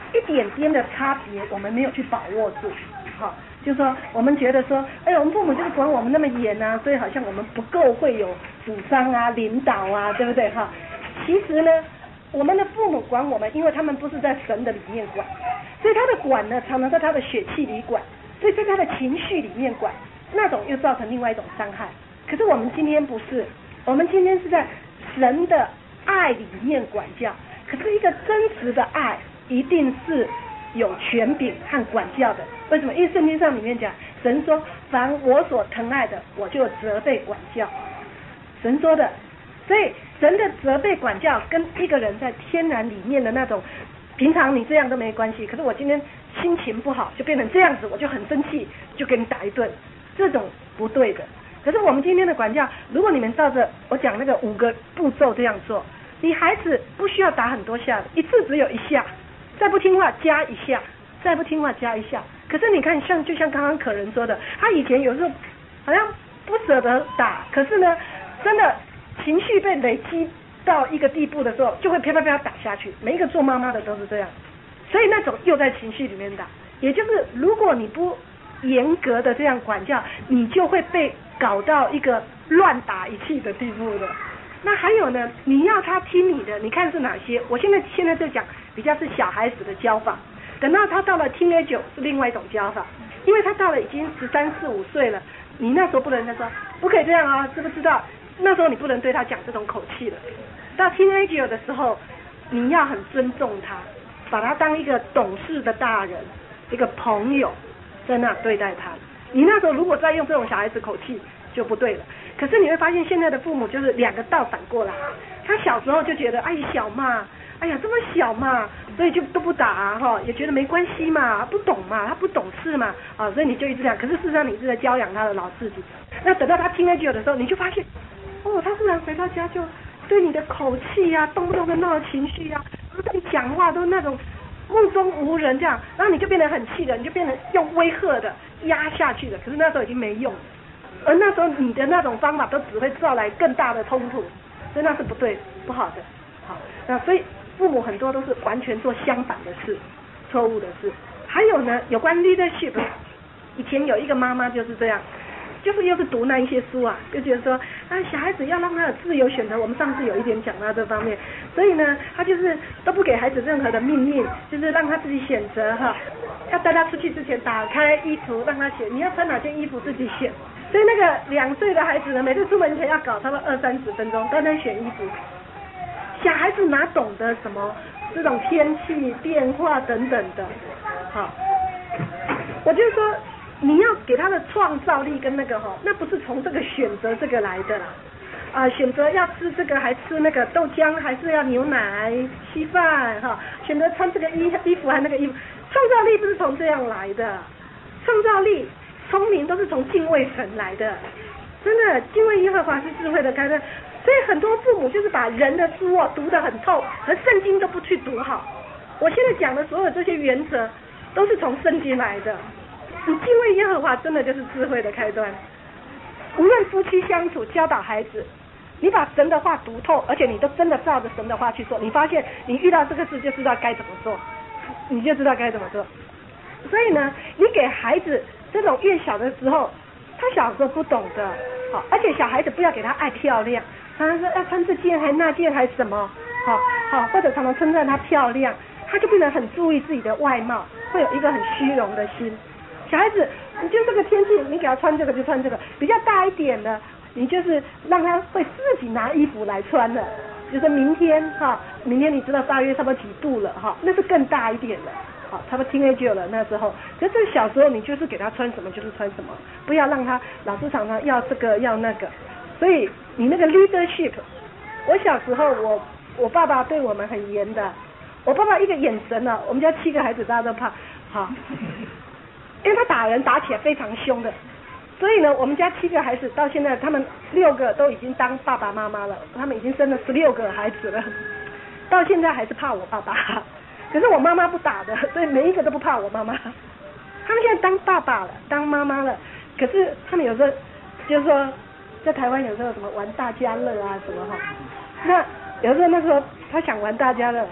一点点的差别我们没有去把握住，好，就是说我们觉得说，我们父母就是管我们那么严啊，所以好像我们不够会有主张啊、领导啊，对不对哈？其实呢，我们的父母管我们，因为他们不是在神的里面管，所以他的管呢，常常在他的血气里管，所以在他的情绪里面管，那种又造成另外一种伤害。可是我们今天不是，我们今天是在神的爱里面管教。可是一个真实的爱，一定是有权柄和管教的。为什么？因为圣经上里面讲，神说：“凡我所疼爱的，我就责备管教。”神说的。所以神的责备管教跟一个人在天然里面的那种，平常你这样都没关系，可是我今天心情不好就变成这样子，我就很生气，就给你打一顿，这种不对的。可是我们今天的管教，如果你们照着我讲那个5个步骤这样做，你孩子不需要打很多下的，一次只有1下，再不听话加1下，再不听话加1下。可是你看，就像刚刚可人说的，他以前有时候好像不舍得打，可是呢，真的情绪被累积到一个地步的时候，就会啪啪啪打下去。每一个做妈妈的都是这样，所以那种又在情绪里面打，也就是如果你不严格的这样管教，你就会被搞到一个乱打一气的地步的。那还有呢，你要他听你的，你看是哪些？我现在在讲比较是小孩子的教法，等到他到了teenager是另外一种教法，因为他到了已经13、14、15岁了，你那时候不能再说不可以这样啊，知不知道？那时候你不能对他讲这种口气了。到teenager的时候，你要很尊重他，把他当一个懂事的大人，一个朋友在那对待他。你那时候如果再用这种小孩子口气就不对了。可是你会发现现在的父母就是2个倒反过来，他小时候就觉得哎小嘛，哎呀这么小嘛，所以就都不打啊，也觉得没关系嘛，不懂嘛，他不懂事嘛，所以你就一直这样。可是事实上你是在教养他的老自己。那等到他teenager的时候，你就发现他忽然回到家就对你的口气啊，动不动的闹情绪啊，跟你讲话都那种目中无人这样，然后你就变得很气的，你就变成用威吓的压下去了。可是那时候已经没用了，而那时候你的那种方法都只会招来更大的冲突，所以那是不对不好的。好，那所以父母很多都是完全做相反的事，错误的事。还有呢，有关 leadership， 以前有一个妈妈就是这样，就是又是读那一些书啊，就觉得说小孩子要让他有自由选择。我们上次有一点讲到这方面，所以呢，他就是都不给孩子任何的命令，就是让他自己选择哈。要带他出去之前，打开衣服让他选，你要穿哪件衣服自己选。所以那个2岁的孩子呢，每次出门前要搞差不多20、30分钟，都在选衣服。小孩子哪懂得什么这种天气变化等等的，好，我就说你要给他的创造力跟那个那不是从这个选择这个来的啦，选择要吃这个还吃那个豆浆，还是要牛奶稀饭选择穿这个衣服还那个衣服，创造力不是从这样来的，创造力聪明都是从敬畏神来的，真的敬畏耶和华是智慧的开端。所以很多父母就是把人的书读得很透，而圣经都不去读好。我现在讲的所有这些原则都是从圣经来的。你敬畏耶和华真的就是智慧的开端。无论夫妻相处教导孩子，你把神的话读透，而且你都真的照着神的话去做，你发现你遇到这个事就知道该怎么做，你就知道该怎么做。所以呢，你给孩子这种越小的时候，他小时候不懂的，好，而且小孩子不要给他爱漂亮，常常说要穿这件还那件还什么，好，或者常常称赞他漂亮，他就变得很注意自己的外貌，会有一个很虚荣的心。小孩子，你就这个天气，你给他穿这个就穿这个，比较大一点的，你就是让他会自己拿衣服来穿的，就是明天你知道大约差不多几度了那是更大一点的。好，差不多teenager了那时候，可是小时候你就是给他穿什么就是穿什么，不要让他老是常常要这个要那个。所以你那个 leadership， 我小时候我爸爸对我们很严的，我爸爸一个眼神我们家7个孩子大家都怕，好，因为他打人打起来非常凶的，所以呢，我们家7个孩子到现在他们6个都已经当爸爸妈妈了，他们已经生了16个孩子了，到现在还是怕我爸爸。可是我妈妈不打的，所以每一个都不怕我妈妈。他们现在当爸爸了，当妈妈了，可是他们有时候就是说，在台湾有时候什么玩大家乐啊什么那有时候那时候他想玩大家乐，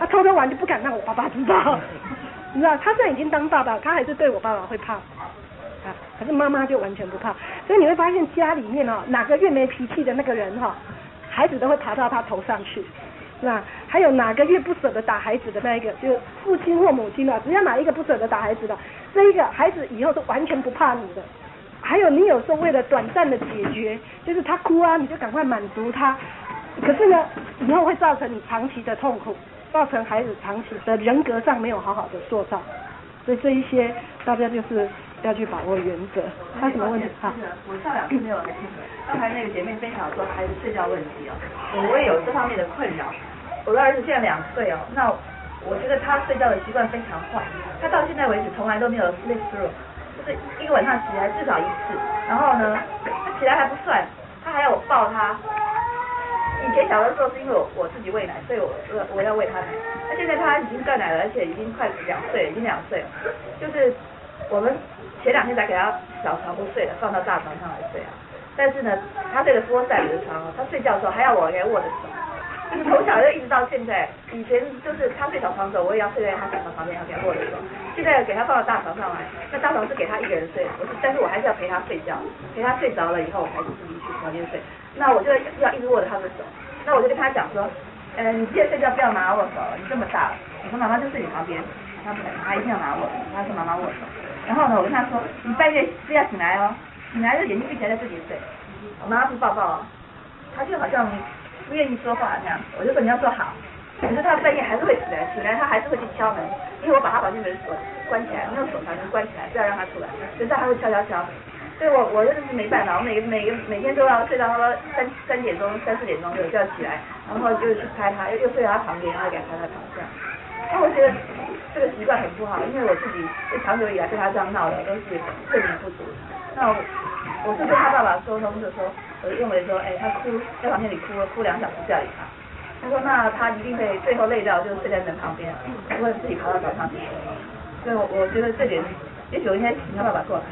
他偷偷玩就不敢让我爸爸知道，你知道，他现在已经当爸爸，他还是对我爸爸会怕。可是妈妈就完全不怕，所以你会发现家里面哪个越没脾气的那个人孩子都会爬到他头上去，那还有哪个越不舍得打孩子的那一个，就父亲或母亲只要哪一个不舍得打孩子的，这一个孩子以后是完全不怕你的。还有你有时候为了短暂的解决，就是他哭啊，你就赶快满足他，可是呢，以后会造成你长期的痛苦，造成孩子长期的人格上没有好好的塑造，所以这一些大家就是要去把握原则。还有什么问题？ 我上2次没有很清楚，刚才那个姐妹分享说孩子睡觉问题我也有这方面的困扰。我的儿子现在2岁那我觉得他睡觉的习惯非常坏，他到现在为止从来都没有 sleep through， 就是一个晚上起来至少1次，然后呢，他起来还不算，他还要我抱他。以前小的时候是因为我自己喂奶，所以我要喂他奶。那现在他已经断奶了，而且已经快2岁了，已经2岁了。就是我们前2天才给他小床不睡了，放到大床上来睡但是呢，他睡的4塞的床他睡觉的时候还要我给他握着手。从小就一直到现在，以前就是他睡小床的时候，我也要睡在他小床旁边，要给他握着手。现在给他放到大床上来，那大床是给他一个人睡，但是我还是要陪他睡觉，陪他睡着了以后，我还是自己去房间睡。那我就要一直握着他的手，那我就跟他讲说，你记得睡觉不要拿握手，你这么大了，我说妈妈就睡你旁边，他不能，他一定要拿握手，他说妈妈握手。然后呢，我跟他说，你半夜不要醒来醒来就眼睛闭起来再自己睡，我妈不抱抱他就好像不愿意说话那样，我就说你要说好，可是他半夜还是会醒来他还是会去敲门，因为我把他房间门锁关起来，用手把门关起来，不要让他出来，可是他还会敲，所以我真的是没办法，我每天都要睡到他3点钟3、4点钟就要起来，然后就去拍他，又睡到他旁边，然后给他拍他躺这样。那我觉得这个习惯很不好，因为我自己长久以来对他这样闹的都是睡眠不足。那我是跟他爸爸沟通的时候，我认为说，他哭在房间里哭2小时不要理他。他说那他一定会最后累到就睡在门旁边，不会自己爬到床上去。所以我觉得这点，也许我应该请他爸爸过来。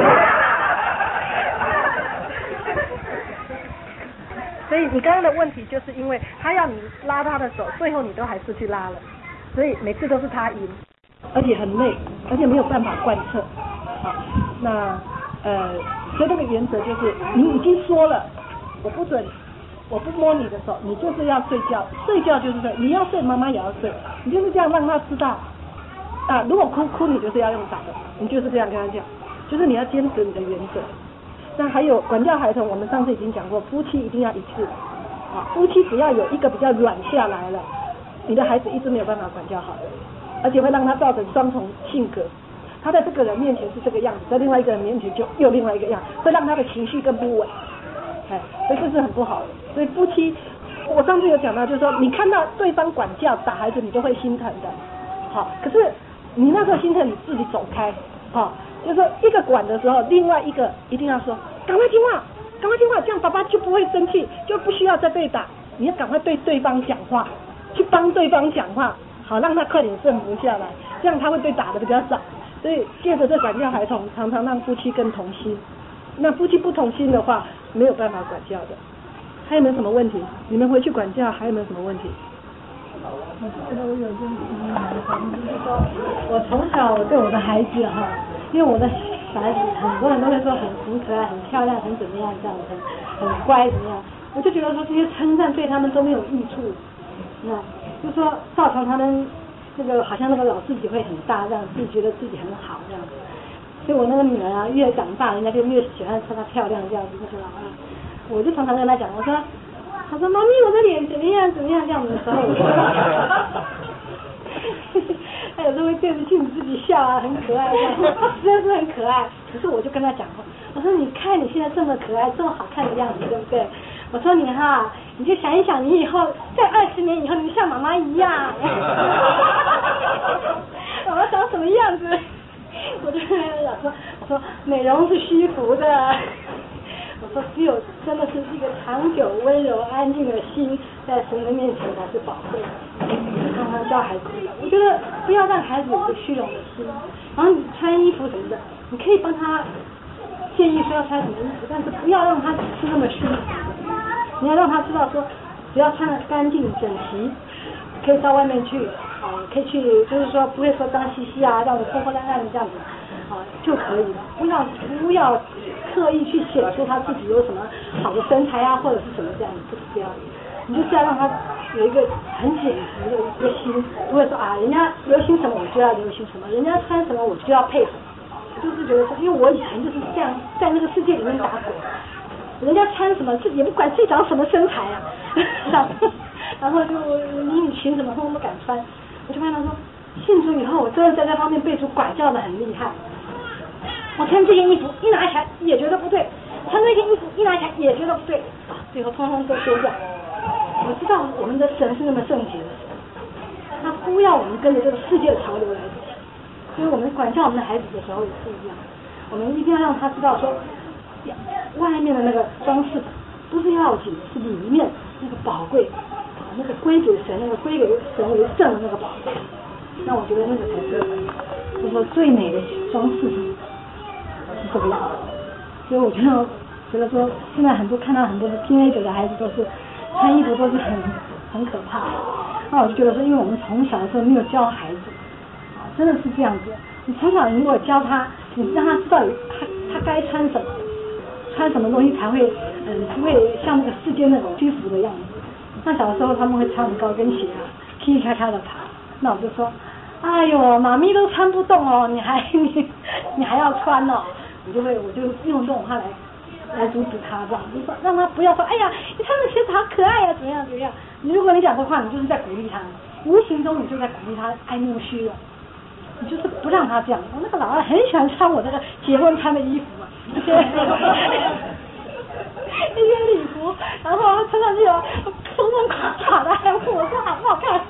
所以你刚刚的问题就是因为他要你拉他的手，最后你都还是去拉了，所以每次都是他赢，而且很累，而且没有办法贯彻。好，那所以这个原则就是你已经说了，我不摸你的手，你就是要睡觉，睡觉就是睡，你要睡妈妈也要睡，你就是这样让他知道如果哭你就是要用打的，你就是这样跟他讲，就是你要坚持你的原则。那还有管教孩童，我们上次已经讲过，夫妻一定要一致夫妻只要有一个比较软下来了，你的孩子一直没有办法管教好，而且会让他造成双重性格，他在这个人面前是这个样子，在另外一个人面前就又另外一个样，会让他的情绪更不稳，所以这是很不好的。所以夫妻，我上次有讲到，就是说你看到对方管教打孩子，你就会心疼的，可是你那时候心疼，你自己走开，就是说一个管的时候，另外一个一定要说赶快听话，这样爸爸就不会生气，就不需要再被打。你要赶快对对方讲话，去帮对方讲话，好让他快点顺服下来，这样他会被打的比较少。所以借着这管教孩童，常常让夫妻更同心。那夫妻不同心的话，没有办法管教的。还有没有什么问题？你们回去管教还有没有什么问题？ 我觉得我有件事情很烦，就是说我从小对我的孩子因为我的小孩子很多人都会说很可爱、很漂亮、很怎么样这样子，很乖怎么样，我就觉得说这些称赞对他们都没有益处，就说造成他们那个好像那个老自己会很大这样，自己觉得自己很好这样子。所以我那个女儿越长大，人家就越喜欢说她漂亮这样子，就说我就常常跟她讲，她说妈咪我的脸怎么样这样子的时候，她有时候会对着镜子自己笑很可爱这样，真的是很可爱。可是我就跟她讲我说你看你现在这么可爱这么好看的样子对不对？我说你就想一想你以后在20年以后你像妈妈一样，妈妈长什么样子？我就跟他讲我说美容是虚浮的，我说只有真的是一个长久温柔安静的心在神的面前才是宝贵的。常常教孩子，我觉得不要让孩子有个虚荣的心，然后你穿衣服什么的，你可以帮他建议说要穿什么衣服，但是不要让他只是那么虚，你要让他知道说只要穿得干净整齐， 可以到外面去，可以去，就是说不会说脏兮兮啊，这样子破破烂烂的这样子，就可以了。不要刻意去显出他自己有什么好的身材啊，或者是什么这样子，不是这样。你就是要让他有一个很简朴的一个心，不会说啊，人家流行什么我就要流行什么，人家穿什么我就要配什么。就是觉得说，因为我以前就是这样在那个世界里面打滚，人家穿什么也不管自己长什么身材啊，然后就迷你裙什么都不敢穿，我就看他说，信主以后我真的在这方面被主管教的很厉害。我穿这件衣服一拿起来也觉得不对，穿那件衣服一拿起来也觉得不对，最后通通都丢掉。我知道我们的神是那么圣洁的神，他不要我们跟着这个世界的潮流来走。所以我们管教我们的孩子的时候也是一样，我们一定要让他知道说，外面的那个装饰不是要紧，是里面那个宝贵，那个归给神，那个归给神为圣的那个宝贵。那我觉得那个才是，就是说最美的装饰是这个样子。所以我觉得说，现在看到很多的teenager的孩子都是穿衣服都是很可怕的。那我就觉得说，因为我们从小的时候没有教孩子。真的是这样子，你从小如果教他，你让他知道他该穿什么，穿什么东西才会不会像那个世界那种屈服的样子。那小的时候他们会穿高跟鞋啊，噼里咔嚓的跑，那我就说，哎呦，妈咪都穿不动哦，你还要穿哦，我就用这种话来阻止他，这样就说让他不要说，哎呀，你穿的鞋子好可爱啊，怎么样。如果你讲这话，你就是在鼓励他，无形中你就在鼓励他爱慕虚荣。你就是不让他这样。我那个老二很喜欢穿我那个结婚穿的衣服啊，一些礼服，然后他穿上去了，松松垮垮的，还问我说好不好看？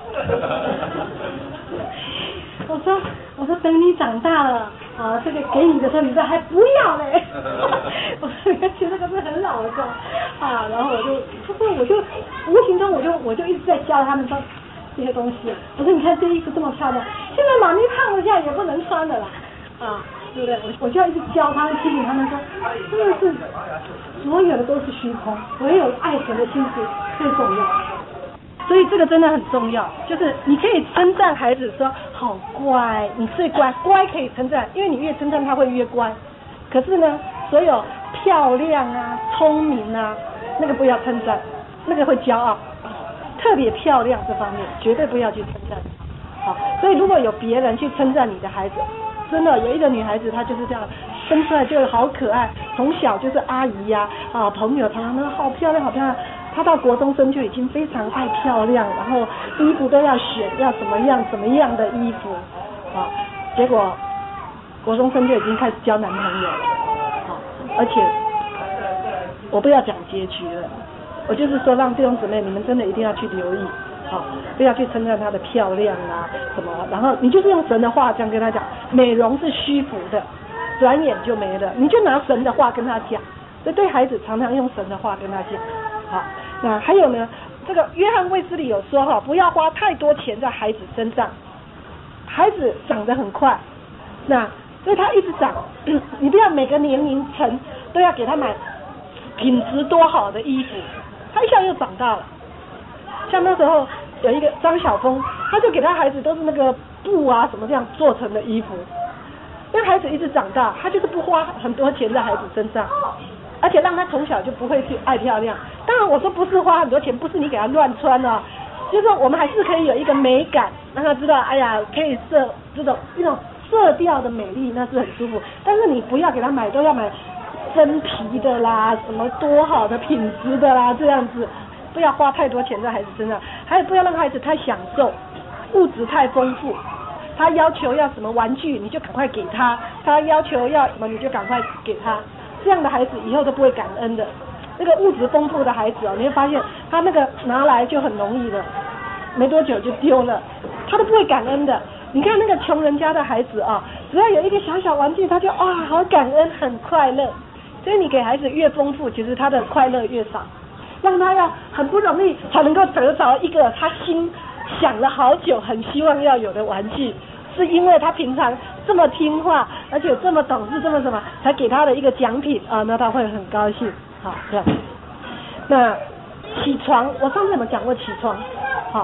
我说等你长大了这个给你的时候，你说还不要嘞。我说其实这个是很老的时候然后我就无形中我就一直在教他们说。这些东西，我说你看这衣服这么漂亮，现在妈咪胖了下也不能穿的啦，对不对？我就要一直教他们，提醒他们说，真的是所有的都是虚空，唯有爱神的心是最重要。所以这个真的很重要，就是你可以称赞孩子说好乖，你最乖，乖可以称赞，因为你越称赞他会越乖。可是呢，所有漂亮啊、聪明啊，那个不要称赞，那个会骄傲。特别漂亮这方面绝对不要去称赞。好，所以如果有别人去称赞你的孩子，真的有一个女孩子她就是这样生出来就好可爱，从小就是阿姨呀朋友常常说好漂亮好漂亮，她到国中生就已经非常爱漂亮，然后衣服都要选要怎么样的衣服结果国中生就已经开始交男朋友了而且我不要讲结局了。我就是说，让弟兄姊妹，你们真的一定要去留意，不要去称赞她的漂亮什么，然后你就是用神的话这样跟她讲，美容是虚浮的，转眼就没了，你就拿神的话跟她讲，所以对孩子常常用神的话跟她讲，那还有呢，这个约翰卫斯理有说不要花太多钱在孩子身上，孩子长得很快，那所以他一直长，你不要每个年龄层都要给他买品质多好的衣服。他一下又长大了，像那时候有一个张晓峰，他就给他孩子都是那个布什么这样做成的衣服，因为孩子一直长大，他就是不花很多钱在孩子身上，而且让他从小就不会去爱漂亮。当然我说不是花很多钱，不是你给他乱穿就是说我们还是可以有一个美感，让他知道哎呀可以一种色调的美丽，那是很舒服。但是你不要给他买都要买真皮的啦，什么多好的品质的啦，这样子不要花太多钱在孩子身上，还有不要让孩子太享受，物质太丰富。他要求要什么玩具，你就赶快给他；他要求要什么，你就赶快给他。这样的孩子以后都不会感恩的。那个物质丰富的孩子你会发现他那个拿来就很容易的，没多久就丢了，他都不会感恩的。你看那个穷人家的孩子只要有一个小小玩具，他就好感恩，很快乐。所以你给孩子越丰富，其实他的快乐越少，让他要很不容易才能够得着一个他心想了好久很希望要有的玩具，是因为他平常这么听话，而且这么懂事，这么什么，才给他的一个奖品那他会很高兴。这样。那起床，我上次有没有讲过起床？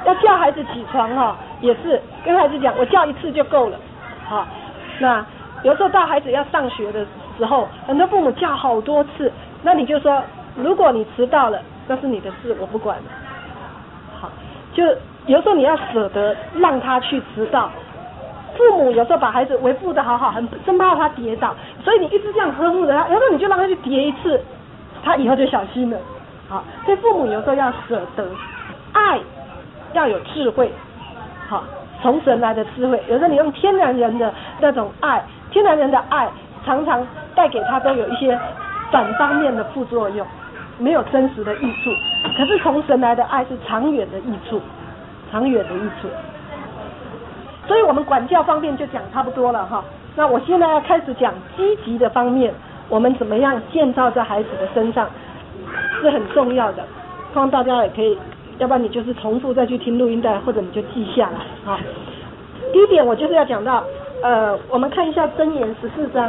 要叫孩子起床也是跟孩子讲，我叫一次就够了。好，那有时候到孩子要上学的时候，很多父母叫好多次，那你就说，如果你迟到了，那是你的事，我不管了。好，就有时候你要舍得让他去迟到。父母有时候把孩子维护的好好，很生怕他跌倒，所以你一直这样呵护着他，有时候你就让他去跌一次，他以后就小心了。好，所以父母有时候要舍得，爱要有智慧，好，从神来的智慧。有时候你用天然人的那种爱，天然人的爱常常带给他都有一些反方面的副作用，没有真实的益处。可是从神来的爱是长远的益处，长远的益处。所以我们管教方面就讲差不多了那我现在要开始讲积极的方面，我们怎么样建造在孩子的身上是很重要的。希望大家也可以，要不然你就是重复再去听录音带，或者你就记下来第一点我就是要讲到我们看一下箴言14章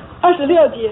26节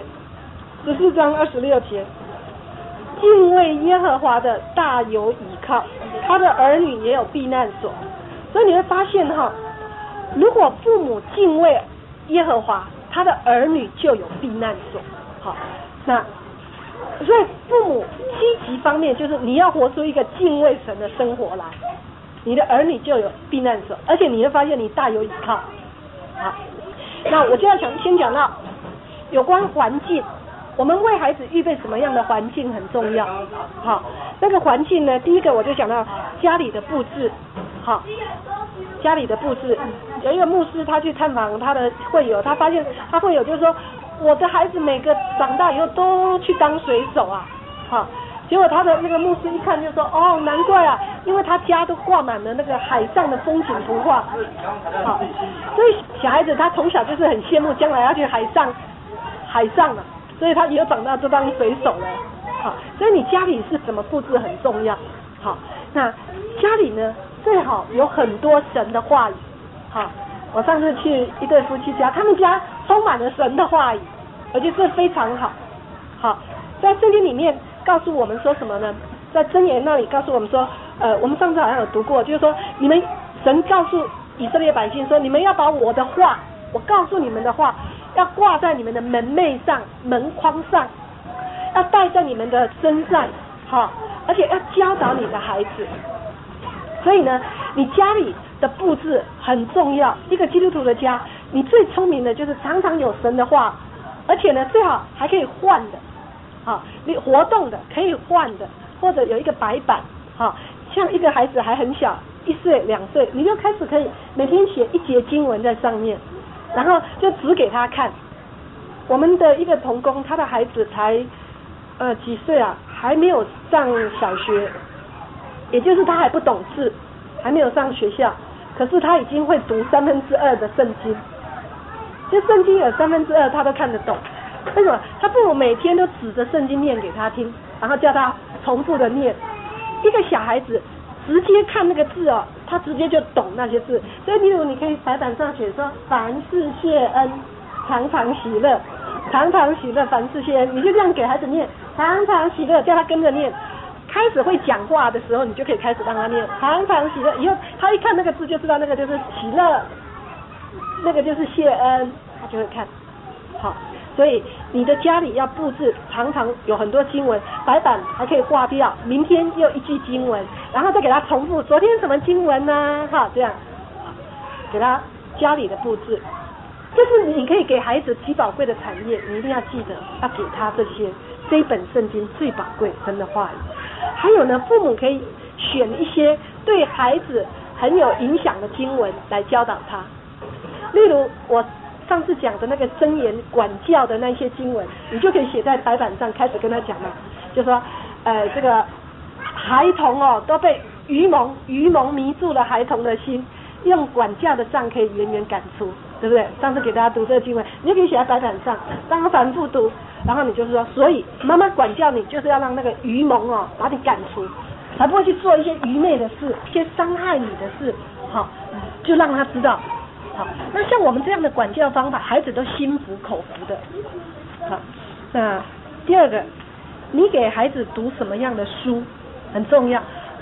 ，14章26节，敬畏耶和华的大有倚靠，他的儿女也有避难所。所以你会发现如果父母敬畏耶和华，他的儿女就有避难所。好，那所以父母积极方面就是你要活出一个敬畏神的生活来，你的儿女就有避难所，而且你会发现你大有倚靠。好，那我就要先讲到有关环境，我们为孩子预备什么样的环境很重要。好，那个环境呢，第一个我就讲到家里的布置。好，家里的布置，有一个牧师他去探访他的会友，他发现他会友就是说，我的孩子每个长大以后都去当水手好，结果他的那个牧师一看就说，难怪因为他家都挂满了那个海上的风景图画。好，所以小孩子他从小就是很羡慕将来要去海上了，所以他以后长大就当水手了。好，所以你家里是怎么布置很重要。好，那家里呢最好有很多神的话语。好，我上次去一对夫妻家，他们家充满了神的话语，而且是非常好。好，在圣经里面告诉我们说什么呢？在箴言那里告诉我们说，我们上次好像有读过，就是说神告诉以色列百姓说，你们要把我的话，我告诉你们的话，要挂在你们的门楣上、门框上，要带在你们的身上。好，而且要教导你的孩子。所以呢，你家里的布置很重要。一个基督徒的家，你最聪明的就是常常有神的话，而且呢，最好还可以换的。好，你活动的可以换的，或者有一个白板。好，像一个孩子还很小，1岁2岁，你就开始可以每天写一节经文在上面，然后就指给他看。我们的一个同工，他的孩子才几岁还没有上小学，也就是他还不懂字，还没有上学校，可是他已经会读2/3的圣经，就圣经有2/3他都看得懂。为什么？他父母每天都指着圣经念给他听，然后叫他重复的念。一个小孩子直接看那个字他直接就懂那些字。所以例如你可以白板上写说，凡事谢恩，常常喜乐，常常喜乐，凡事谢恩，你就这样给孩子念，常常喜乐，叫他跟着念。开始会讲话的时候，你就可以开始让他念，常常喜乐。以后他一看那个字就知道那个就是喜乐，那个就是谢恩，他就会看。好，所以你的家里要布置，常常有很多经文，白板还可以划掉，明天又一句经文，然后再给他重复昨天什么经文呢？这样给他家里的布置，这是你可以给孩子极宝贵的产业，你一定要记得要给他这一本圣经最宝贵神的话语。还有呢，父母可以选一些对孩子很有影响的经文来教导他，例如我上次讲的那个箴言管教的那些经文，你就可以写在白板上，开始跟他讲了，就说这个孩童都被愚蒙迷住了孩童的心，用管教的杖可以远远赶出，对不对？上次给大家读这个经文，你就可以写在白板上，让他反复读，然后你就是说，所以妈妈管教你，就是要让那个愚蒙把你赶出，才不会去做一些愚昧的事，一些伤害你的事。好，就让他知道。好，那像我们这样的管教方法，孩子都心服口服的。好，那第二个，你给孩子读什么样的书很重要。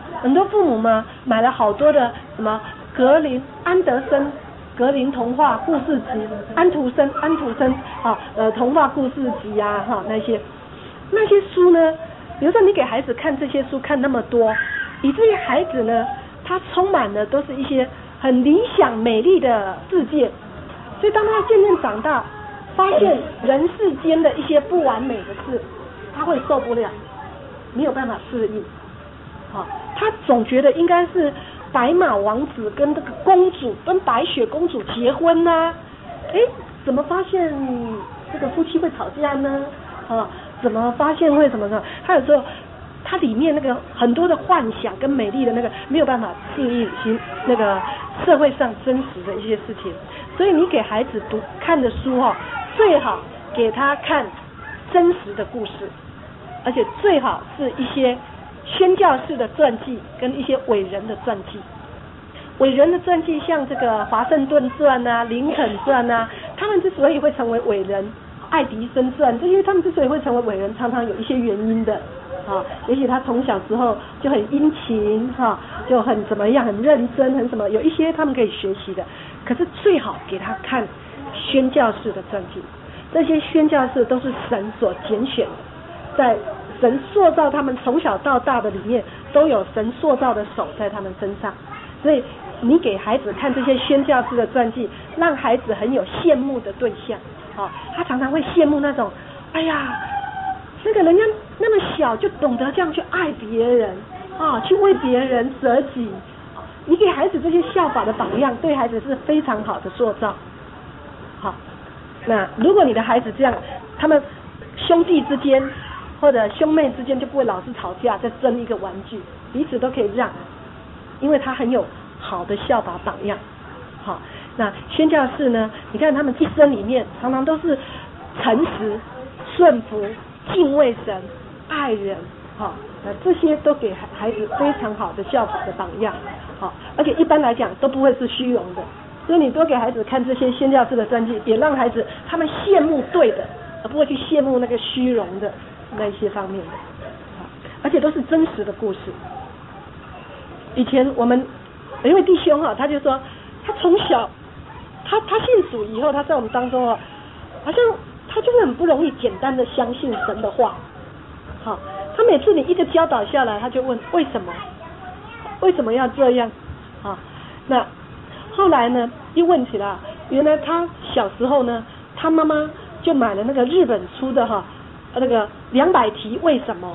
很多父母嘛买了好多的什么安德森格林童话故事集，安徒生童话故事集啊那些书呢，比如说你给孩子看这些书看那么多，以至于孩子呢他充满了都是一些很理想美丽的世界，所以当他渐渐长大，发现人世间的一些不完美的事，他会受不了，没有办法适应。他总觉得应该是白马王子跟这个公主跟白雪公主结婚啊，怎么发现这个夫妻会吵架呢？怎么发现会什么呢？他有时候他里面那个很多的幻想跟美丽的那个没有办法适应那个社会上真实的一些事情，所以你给孩子看的书最好给他看真实的故事，而且最好是一些宣教士的传记跟一些伟人的传记。伟人的传记像这个华盛顿传啊、林肯传啊，他们之所以会成为伟人，爱迪生传，这些他们之所以会成为伟人，常常有一些原因的。也许他从小时候就很殷勤就很怎么样，很认真，很什么，有一些他们可以学习的。可是最好给他看宣教士的传记，这些宣教士都是神所拣选的，在神塑造他们从小到大的里面，都有神塑造的手在他们身上。所以你给孩子看这些宣教士的传记，让孩子很有羡慕的对象。他常常会羡慕那种，哎呀，这个人家那么小就懂得这样去爱别人去为别人舍己。你给孩子这些效法的榜样，对孩子是非常好的塑造。那如果你的孩子这样，他们兄弟之间或者兄妹之间就不会老是吵架，再争一个玩具，彼此都可以让，因为他很有好的效法榜样。那宣教士呢，你看他们一生里面常常都是诚实、顺服、敬畏神、爱人，那这些都给孩子非常好的效法的榜样。而且一般来讲都不会是虚荣的，所以你多给孩子看这些宣教士的传记，也让孩子他们羡慕对的，而不会去羡慕那个虚荣的那一些方面的。而且都是真实的故事。以前我们有一位弟兄他就说，他从小他信主以后，他在我们当中好像他就是很不容易简单的相信神的话。他每次你一个教导下来，他就问为什么要这样。那后来呢一问起来，原来他小时候呢，他妈妈就买了那个日本出的那个200题为什么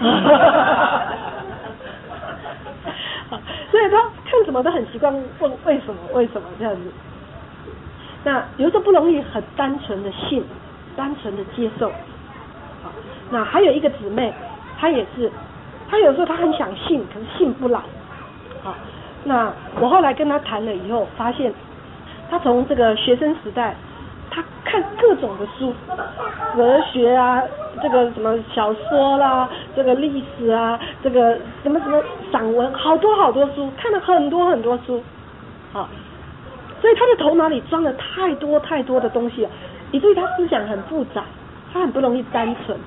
所以他看什么都很习惯问为什么这样子。那有时候不容易很单纯的信，单纯的接受。那还有一个姊妹，她也是，她有时候她很想信，可是信不来。那我后来跟她谈了以后，发现她从这个学生时代，她看各种的书，哲学啊，这个什么小说啦，这个历史啊，这个什么散文，好多好多书，看了很多很多书。所以他的头脑里装了太多太多的东西了，以至于他思想很复杂，他很不容易单纯。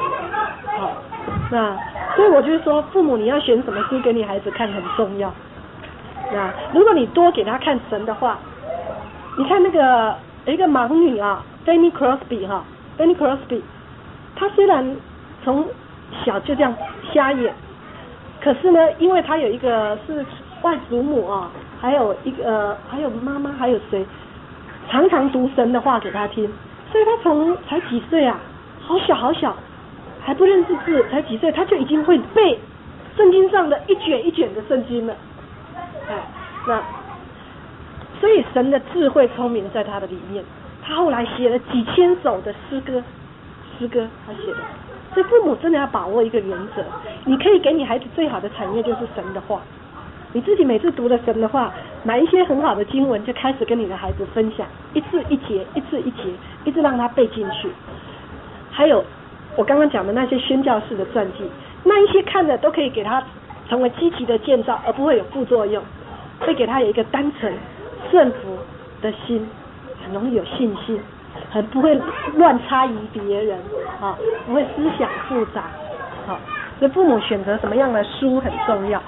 那所以我就说，父母你要选什么书给你孩子看很重要。那如果你多给他看神的话，你看那个有一个盲女Fanny Crosby 她虽然从小就这样瞎眼，可是呢，因为她有一个是外祖母还有妈妈，还有谁常常读神的话给她听，所以她从才几岁好小，还不认识字，才几岁她就已经会背圣经上的一卷一卷的圣经了。那所以神的智慧聪明在她的里面，她后来写了几千首的诗歌她写的。所以父母真的要把握一个原则，你可以给你孩子最好的产业就是神的话。你自己每次读了神的话，买一些很好的经文，就开始跟你的孩子分享，一字一节，一直让他背进去。还有我刚刚讲的那些宣教士的传记，那一些看的都可以给他成为积极的建造，而不会有副作用，会给他有一个单纯顺服的心，很容易有信心，很不会乱差异别人不会思想复杂。所以父母选择什么样的书很重要。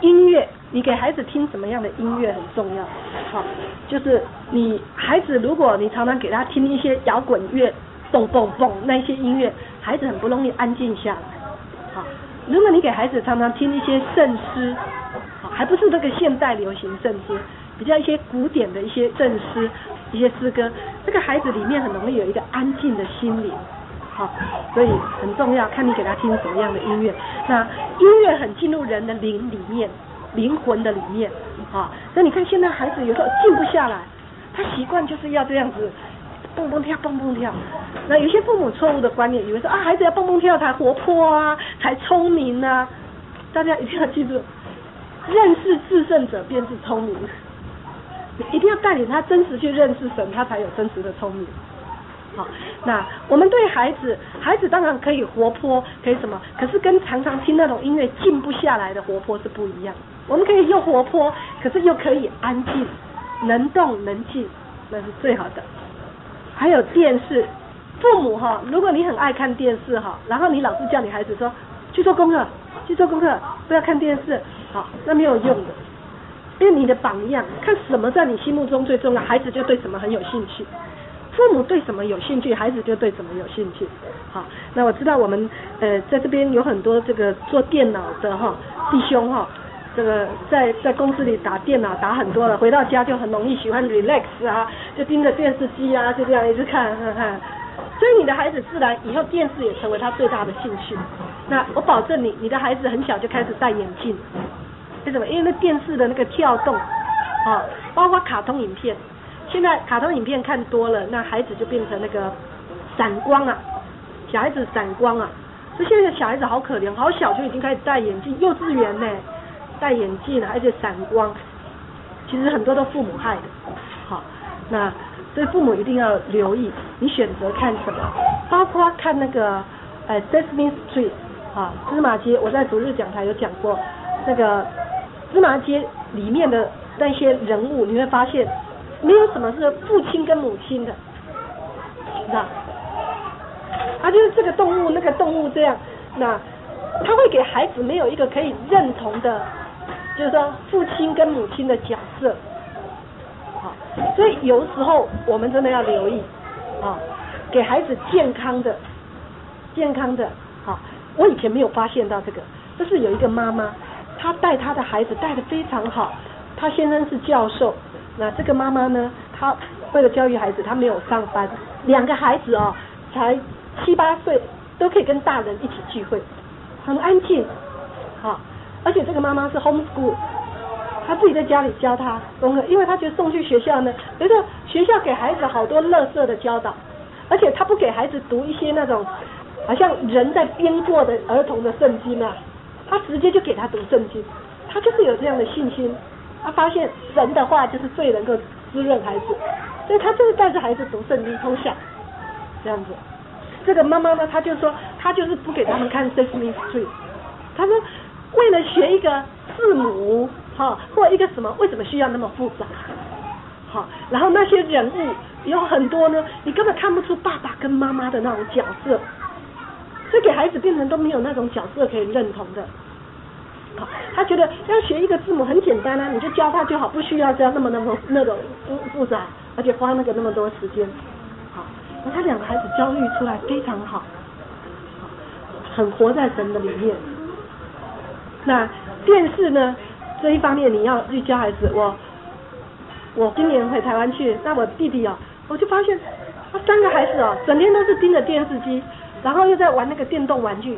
音乐，你给孩子听什么样的音乐很重要。好，就是你孩子，如果你常常给他听一些摇滚乐，蹦蹦蹦那些音乐，孩子很不容易安静下来。好，如果你给孩子常常听一些圣诗，好，还不是那个现代流行圣诗，比较一些古典的一些圣诗、一些诗歌，这个孩子里面很容易有一个安静的心灵。好，所以很重要，看你给他听什么样的音乐。那音乐很进入人的灵里面，灵魂的里面。啊，所以你看现在孩子有时候静不下来，他习惯就是要这样子蹦蹦跳蹦蹦跳。那有些父母错误的观念，以为说啊孩子要蹦蹦跳才活泼啊，才聪明啊。大家一定要记住，认识至圣者便是聪明。一定要带领他真实去认识神，他才有真实的聪明。好，那我们对孩子当然可以活泼，可以什么？可是跟常常听那种音乐静不下来的活泼是不一样。我们可以又活泼，可是又可以安静，能动能静，那是最好的。还有电视，父母哈，如果你很爱看电视哈，然后你老是叫你孩子说去做功课，不要看电视，好，那没有用的。因为你的榜样，看什么在你心目中最重要，孩子就对什么很有兴趣。父母对什么有兴趣，孩子就对什么有兴趣。好，那我知道我们在这边有很多这个做电脑的哈弟兄哈，这个在公司里打电脑打很多了，回到家就很容易喜欢 relax 啊，就盯着电视机啊，就这样一直看。所以你的孩子自然以后电视也成为他最大的兴趣。那我保证你的孩子很小就开始戴眼镜。为什么？因为那电视的那个跳动啊，包括卡通影片。现在卡通影片看多了，那孩子就变成那个闪光啊，小孩子闪光啊，所以现在小孩子好可怜，好小就已经开始戴眼镜，幼稚园呢戴眼镜，而且闪光，其实很多都父母害的。好，那所以父母一定要留意你选择看什么，包括看那个Sesame Street 啊，芝麻街，我在主日讲台有讲过，那个芝麻街里面的那些人物，你会发现。没有什么是父亲跟母亲的，知道？就是这个动物那个动物这样，那他会给孩子没有一个可以认同的，就是说父亲跟母亲的角色。好，所以有时候我们真的要留意啊，给孩子健康的。好，我以前没有发现到这个，就是有一个妈妈，她带她的孩子带得非常好，她先生是教授。那这个妈妈呢，她为了教育孩子，她没有上班，2个孩子才7、8岁，都可以跟大人一起聚会，很安静，好，而且这个妈妈是 homeschool， 她自己在家里教他功课，因为她觉得送去学校呢，觉得学校给孩子好多垃圾的教导，而且她不给孩子读一些那种好像人在编过的儿童的圣经啊，她直接就给他读圣经，她就是有这样的信心。他发现神的话就是最能够滋润孩子，所以他就是带着孩子读圣经从小这样子。这个妈妈呢，她就说她就是不给他们看 Sesame Street， 她说为了学一个字母或一个什么，为什么需要那么复杂？好，然后那些人物有很多呢，你根本看不出爸爸跟妈妈的那种角色，所以给孩子变成都没有那种角色可以认同的。好，他觉得要学一个字母很简单啊，你就教他就好，不需要教那种复杂，而且花那么多时间。好，那他2个孩子教育出来非常好，很活在神的里面。那电视呢，这一方面你要去教孩子。我今年回台湾去，那我弟弟我就发现他3个孩子整天都是盯着电视机，然后又在玩那个电动玩具。